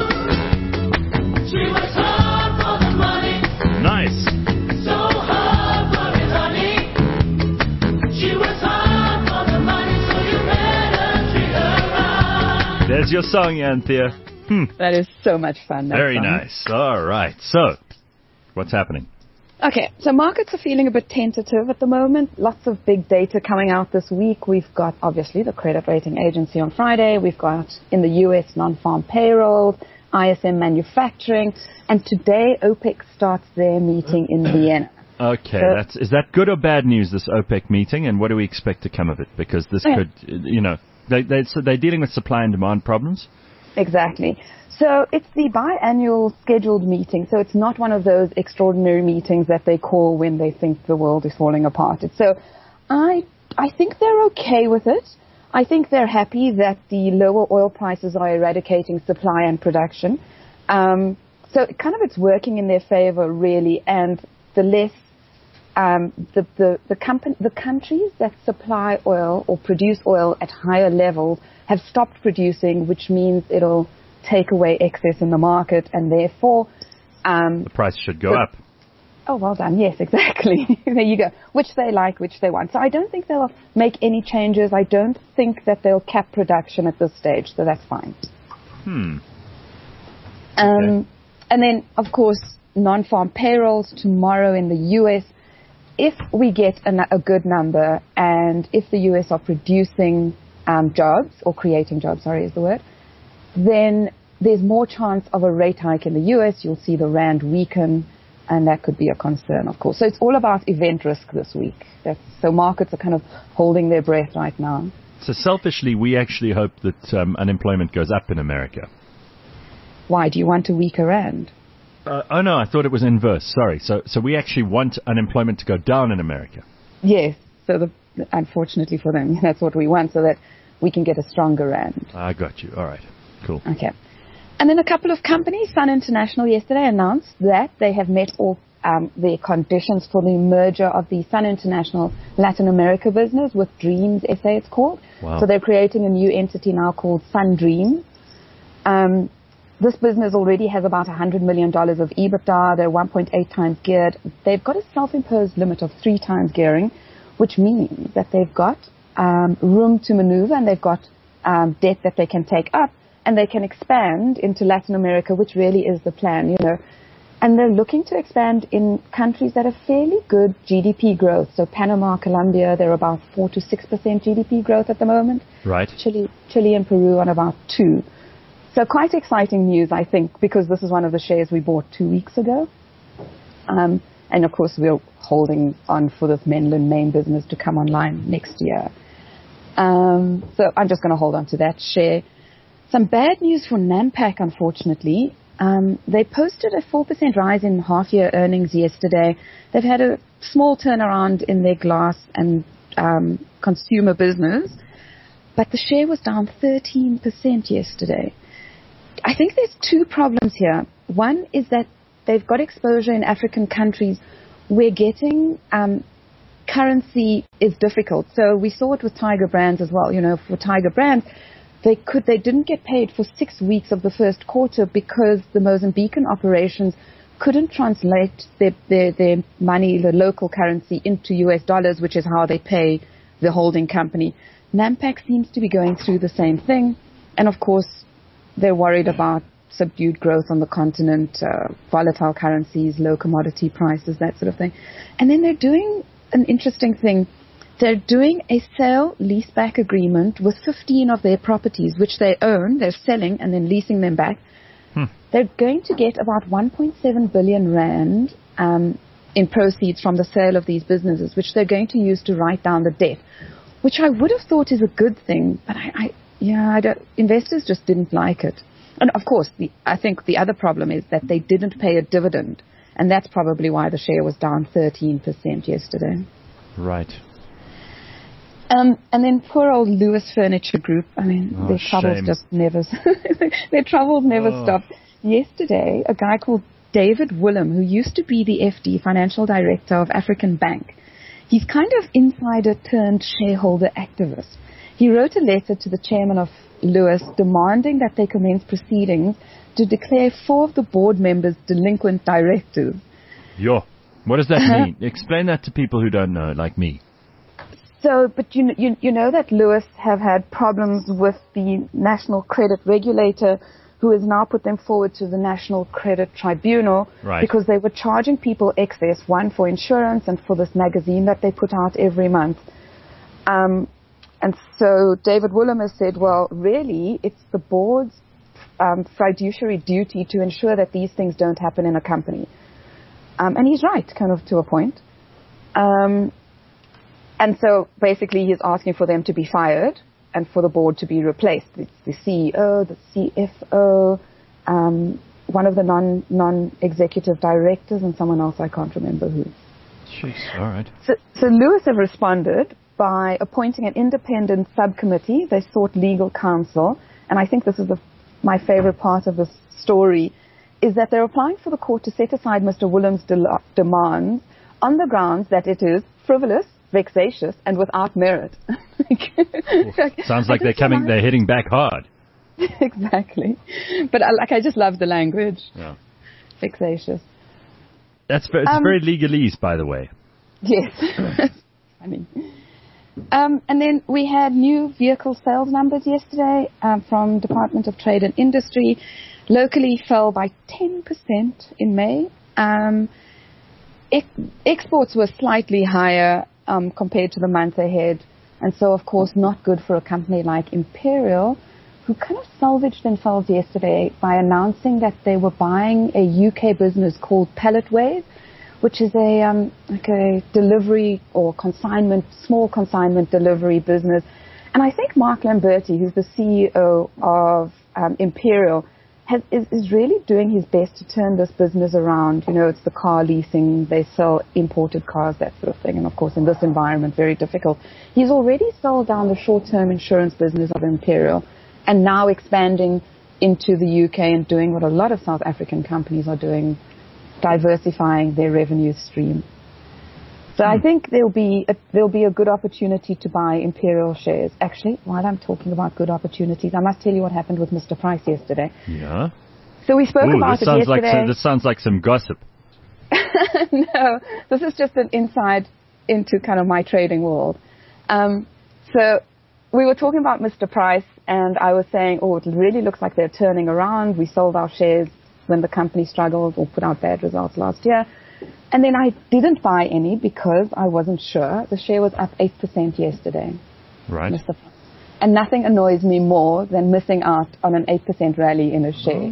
She works hard for the money, Nice. so hard for it, honey. She works hard for the money, so you better treat her right. There's your song, Anthea. Hmm. That is so much fun. that Very song. nice. All right. So, what's happening? Okay, so markets are feeling a bit tentative at the moment. Lots of big data coming out this week. We've got, obviously, the credit rating agency on Friday. We've got, in the U S, non-farm payrolls, I S M manufacturing. And today, OPEC starts their meeting in Vienna. Okay, So- that's is that good or bad news, this OPEC meeting, and what do we expect to come of it? Because this Okay. could, you know, they, they, so they're dealing with supply and demand problems. Exactly. So it's the biannual scheduled meeting. So it's not one of those extraordinary meetings that they call when they think the world is falling apart. It's so I I think they're okay with it. I think they're happy that the lower oil prices are eradicating supply and production. Um, so kind of it's working in their favor really, and the less um, the the the, company, the countries that supply oil or produce oil at higher levels have stopped producing, which means it'll take away excess in the market, and therefore, um, The price should go So- up. oh, well done. Yes, exactly. There you go. Which they like, which they want. So I don't think they'll make any changes. I don't think that they'll cap production at this stage. So that's fine. Hmm. Um, Okay. And then, of course, non-farm payrolls tomorrow in the U S. If we get a, a good number, and if the U S are producing um, jobs, or creating jobs, sorry is the word, then there's more chance of a rate hike in the U S. You'll see the rand weaken, and that could be a concern, of course. So it's all about event risk this week. That's, so markets are kind of holding their breath right now. So selfishly, we actually hope that um, unemployment goes up in America. Why? Do you want a weaker rand? Uh, oh no, I thought it was inverse. Sorry. So so we actually want unemployment to go down in America. Yes. So the, unfortunately for them, that's what we want, so that we can get a stronger rand. I got you. All right. Cool. Okay. And then a couple of companies, Sun International yesterday announced that they have met all um, the conditions for the merger of the Sun International Latin America business with Dreams S A, it's called. Wow. So they're creating a new entity now called Sun Dreams. Um, this business already has about one hundred million dollars of EBITDA. They're one point eight times geared. They've got a self-imposed limit of three times gearing, which means that they've got um, room to maneuver, and they've got um, debt that they can take up, and they can expand into Latin America, which really is the plan, you know. And they're looking to expand in countries that have fairly good G D P growth. So Panama, Colombia, they're about four to six percent G D P growth at the moment. Right. Chile, Chile and Peru on about two. So quite exciting news, I think, because this is one of the shares we bought two weeks ago. Um, and of course, we're holding on for this Menlyn main business to come online next year. Um, so I'm just going to hold on to that share. Some bad news for Nampak, unfortunately. Um, they posted a four percent rise in half-year earnings yesterday. They've had a small turnaround in their glass and um, consumer business, but the share was down thirteen percent yesterday. I think there's two problems here. One is that they've got exposure in African countries where getting um, currency is difficult. So we saw it with Tiger Brands as well. You know, for Tiger Brands, They could. They didn't get paid for six weeks of the first quarter because the Mozambican operations couldn't translate their, their, their money, the local currency, into U S dollars, which is how they pay the holding company. Nampak seems to be going through the same thing. And, of course, they're worried about subdued growth on the continent, uh, volatile currencies, low commodity prices, that sort of thing. And then they're doing an interesting thing. They're doing a sale-leaseback agreement with fifteen of their properties, which they own. They're selling and then leasing them back. Hmm. They're going to get about one point seven billion rand um, in proceeds from the sale of these businesses, which they're going to use to write down the debt, which I would have thought is a good thing. But I, I yeah, I don't, investors just didn't like it. And, of course, the, I think the other problem is that they didn't pay a dividend, and that's probably why the share was down thirteen percent yesterday. Right. Um, and then poor old Lewis Furniture Group. I mean, Oh, their troubles shame. just never, their troubles never Oh. stopped. Yesterday, a guy called David Willem, who used to be the F D, Financial Director of African Bank, he's kind of insider turned shareholder activist. He wrote a letter to the chairman of Lewis demanding that they commence proceedings to declare four of the board members delinquent directors. Yo, what does that mean? Explain that to people who don't know, like me. So, but you, you, you know that Lewis have had problems with the National Credit Regulator, who has now put them forward to the National Credit Tribunal, Right. because they were charging people excess, one for insurance and for this magazine that they put out every month. Um, and so David Willem has said, well, really, it's the board's um, fiduciary duty to ensure that these things don't happen in a company. Um, and he's right, kind of to a point. Um, And so basically he's asking for them to be fired and for the board to be replaced. It's the C E O, the C F O, um, one of the non, non-executive directors, and someone else, I can't remember who. Jeez, all right. So, so Lewis have responded by appointing an independent subcommittee. They sought legal counsel. And I think this is the, my favorite part of this story, is that they're applying for the court to set aside Mister Willem's de- demands on the grounds that it is frivolous, vexatious, and without merit. Sounds like they're coming, like, they're hitting back hard. exactly. But I, like, I just love the language. Yeah. Vexatious. That's very, it's Um, very legalese, by the way. Yes. Funny. Um, and then we had new vehicle sales numbers yesterday um, from Department of Trade and Industry. Locally fell by ten percent in May. Um, ex- exports were slightly higher um, compared to the month ahead. And so, of course, not good for a company like Imperial, who kind of salvaged themselves yesterday by announcing that they were buying a U K business called Palletways, which is a um, like a delivery or consignment, small consignment delivery business. And I think Mark Lamberti, who's the C E O of um, Imperial, has, is, is really doing his best to turn this business around. You know, it's the car leasing, they sell imported cars, that sort of thing. And of course, in this environment, very difficult. He's already sold down the short-term insurance business of Imperial and now expanding into the U K and doing what a lot of South African companies are doing, diversifying their revenue stream. So Hmm. I think there'll be a, there'll be a good opportunity to buy Imperial shares. Actually, while I'm talking about good opportunities, I must tell you what happened with Mister Price yesterday. Yeah. So we spoke Ooh, about this it sounds like yesterday. so, this sounds like some gossip. No, this is just an insight into kind of my trading world. Um, so we were talking about Mister Price, and I was saying, oh, it really looks like they're turning around. We sold our shares when the company struggled or put out bad results last year. And then I didn't buy any because I wasn't sure. The share was up eight percent yesterday. Right. Mister Price. And nothing annoys me more than missing out on an eight percent rally in a share.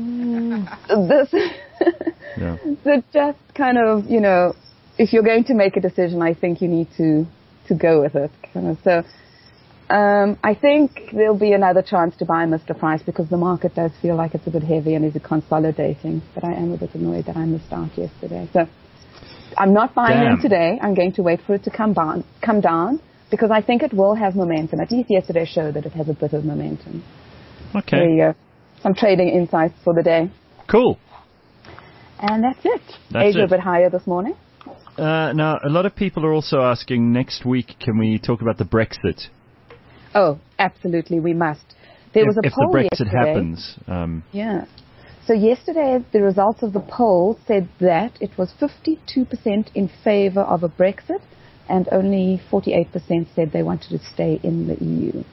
This, Yeah. so just kind of, you know, if you're going to make a decision, I think you need to, to go with it. Kind of. So um, I think there'll be another chance to buy Mister Price because the market does feel like it's a bit heavy and is consolidating. But I am a bit annoyed that I missed out yesterday. So I'm not buying Damn. them today. I'm going to wait for it to come down, come down because I think it will have momentum. At least yesterday showed that it has a bit of momentum. Okay. There you go. Some trading insights for the day. Cool. And that's it. That's Asia it. a bit higher this morning. Uh, now, a lot of people are also asking next week, can we talk about the Brexit? Oh, absolutely, we must. There if, was a if poll the Brexit yesterday. happens. Um, Yeah. So yesterday, the results of the poll said that it was fifty-two percent in favor of a Brexit, and only forty-eight percent said they wanted to stay in the E U.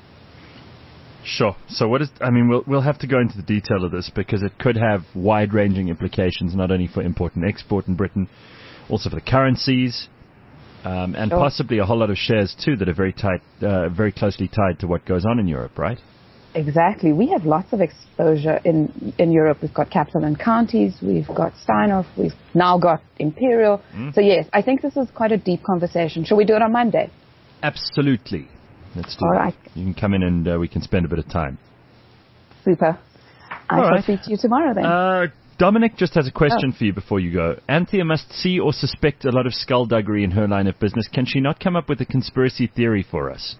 Sure. So what is, I mean, we'll, we'll have to go into the detail of this because it could have wide-ranging implications, not only for import and export in Britain, also for the currencies, um, and Sure. possibly a whole lot of shares too that are very tight, uh, very closely tied to what goes on in Europe, right? Exactly. We have lots of exposure in in Europe. We've got Capital and Counties, we've got Steinhoff, we've now got Imperial. Mm. So yes, I think this is quite a deep conversation. Shall we do it on Monday? Absolutely. Let's do All it. right. You can come in and uh, we can spend a bit of time. Super. I All shall right. speak to you tomorrow then. Uh, Dominic just has a question Oh. for you before you go. Anthea must see or suspect a lot of skullduggery in her line of business. Can she not come up with a conspiracy theory for us?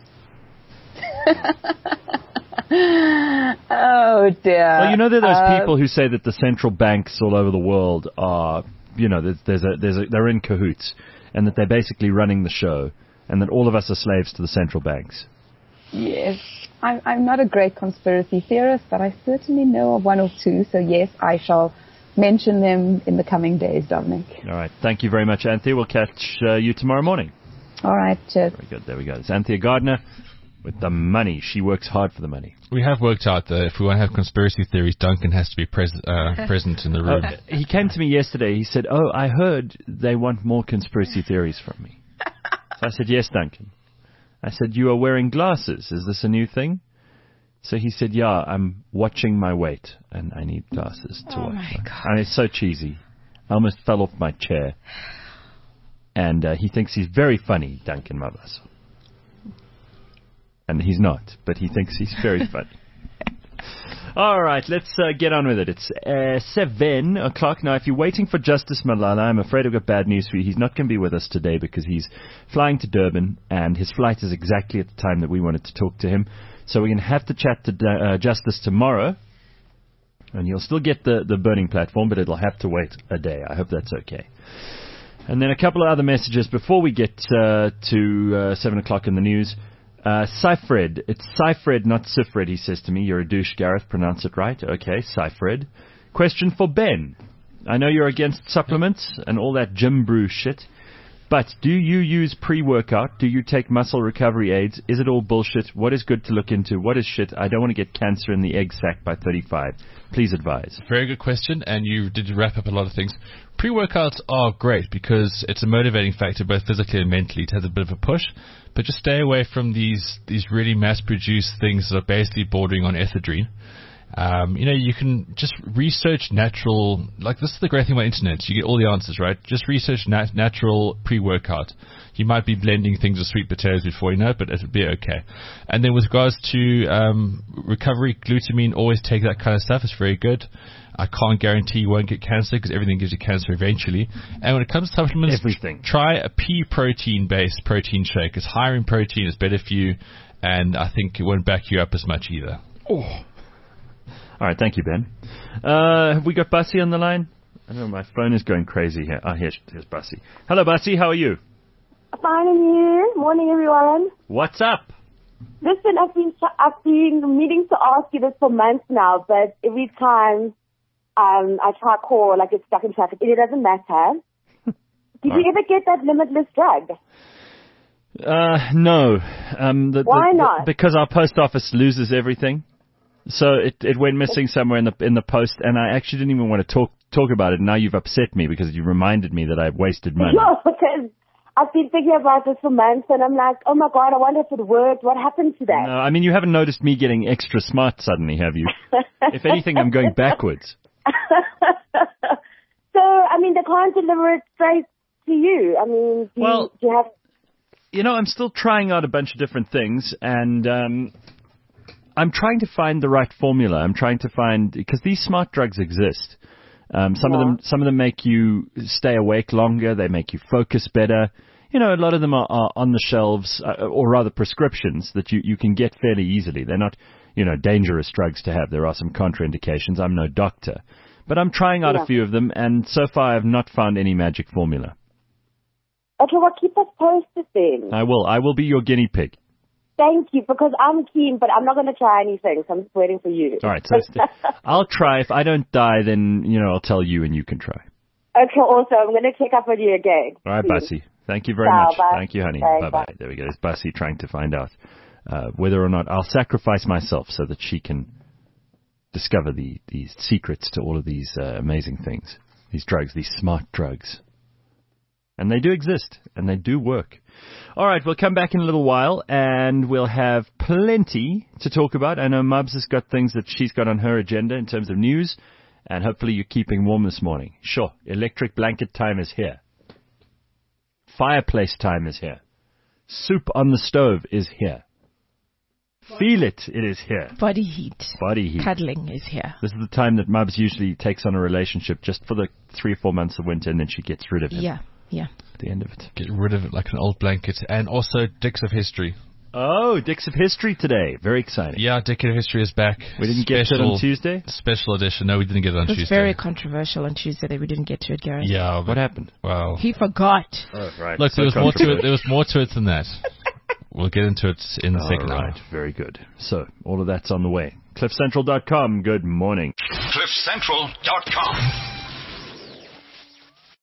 Oh dear. Well, you know, there are those Uh, people who say that the central banks all over the world are, you know, there's, there's a, there's a, they're in cahoots, and that they're basically running the show, and that all of us are slaves to the central banks. Yes. I'm, I'm not a great conspiracy theorist, but I certainly know of one or two. So yes, I shall mention them in the coming days, Dominic. All right. Thank you very much, Anthea. We'll catch uh, you tomorrow morning. All right. Cheers. Very good. There we go. It's Anthea Gardner with the money. She works hard for the money. We have worked out that if we want to have conspiracy theories, Duncan has to be pres- uh, present in the room. Uh, he came to me yesterday. He said, "Oh, I heard they want more conspiracy theories from me." So I said, "Yes, Duncan." I said, "You are wearing glasses. Is this a new thing?" So he said, "Yeah, I'm watching my weight, and I need glasses to Oh watch." my my- God. And it's so cheesy. I almost fell off my chair. And uh, he thinks he's very funny, Duncan Mavas. And he's not, but he thinks he's very funny. All right, let's uh, get on with it. It's uh, seven o'clock now. If you're waiting for Justice Malala, I'm afraid I've got bad news for you. He's not going to be with us today because he's flying to Durban, and his flight is exactly at the time that we wanted to talk to him. So we're going to have to chat to uh, Justice tomorrow, and you'll still get the, the burning platform, but it'll have to wait a day. I hope that's okay. And then a couple of other messages before we get uh, to uh, seven o'clock in the news. Uh, Cyfred. It's Cyfred, not Sifred, he says to me. You're a douche, Gareth. Pronounce it right. Okay, Cyfred. Question for Ben. I know you're against supplements and all that gym brew shit, but do you use pre-workout? Do you take muscle recovery aids? Is it all bullshit? What is good to look into? What is shit? I don't want to get cancer in the egg sac by thirty-five. Please advise. Very good question, and you did wrap up a lot of things. Pre-workouts are great because it's a motivating factor both physically and mentally to have a bit of a push, but just stay away from these these really mass-produced things that are basically bordering on ephedrine. Um, you know, you can just research natural, like this is the great thing about internet, you get all the answers, right? Just research nat- natural pre-workout. You might be blending things with sweet potatoes before you know it, but it'll be okay. And then with regards to um, recovery, glutamine, always take that kind of stuff. It's very good. I can't guarantee you won't get cancer because everything gives you cancer eventually. And when it comes to supplements, Everything. try a pea protein-based protein shake. It's higher in protein, it's better for you, and I think it won't back you up as much either. Oh. All right, thank you, Ben. Uh, have we got Bussy on the line? I know my phone is going crazy here. Ah, here's, here's Bussy. Hello, Bussy. How are you? Fine, and you? Morning, everyone. What's up? Listen, I've been I've been meaning to ask you this for months now, but every time um, I try to call, I get stuck in traffic. It doesn't matter. Did you ever get that limitless drug? Uh, no. Um, the, Why the, not? The, because our post office loses everything. So it it went missing somewhere in the in the post, and I actually didn't even want to talk talk about it. Now you've upset me because you reminded me that I've wasted money. No, because I've been thinking about this for months, and I'm like, oh my God, I wonder if it worked. What happened to that? No, I mean, you haven't noticed me getting extra smart suddenly, have you? If anything, I'm going backwards. So, I mean, they can't deliver it straight to you. I mean, do, Well- you, do you have... You know, I'm still trying out a bunch of different things, and um, I'm trying to find the right formula. I'm trying to find, because these smart drugs exist. Um, some of Yeah. them, some of them make you stay awake longer. They make you focus better. You know, a lot of them are, are on the shelves, uh, or rather prescriptions that you, you can get fairly easily. They're not, you know, dangerous drugs to have. There are some contraindications. I'm no doctor, but I'm trying out Yeah. a few of them, and so far I've not found any magic formula. Okay, well, keep us posted then. I will. I will be your guinea pig. Thank you, because I'm keen, but I'm not going to try anything, so I'm just waiting for you. All right, so st- I'll try. If I don't die, then, you know, I'll tell you and you can try. Okay, also, I'm going to check up on you again. All right, See you. Bussy. Thank you very Ciao, much. bye. Thank you, honey. Bye, Bye-bye. bye. There we go. There's Bussy trying to find out uh, whether or not I'll sacrifice myself so that she can discover the, the secrets to all of these uh, amazing things, these drugs, these smart drugs. And they do exist, and they do work. All right, we'll come back in a little while, and we'll have plenty to talk about. I know Mubs has got things that she's got on her agenda in terms of news, and hopefully you're keeping warm this morning. Sure, electric blanket time is here. Fireplace time is here. Soup on the stove is here. Feel it, it is here. Body heat. Body heat. Cuddling is here. This is the time that Mubs usually takes on a relationship just for the three or four months of winter, and then she gets rid of him. Yeah, yeah. At the end of it. Get rid of it like an old blanket. And also Dicks of History. Oh, Dicks of History today. Very exciting. Yeah, Dick of History is back. We didn't get to it on Tuesday? Special edition. No, we didn't get it on It was Tuesday. very controversial on Tuesday that we didn't get to it, Gary. Yeah. What happened? Well, He forgot. Oh, right. look, So there was more to it. controversial. There was more to it than that. We'll get into it in the All second right. hour. Very good. So, all of that's on the way. cliff central dot com. Good morning. cliff central dot com.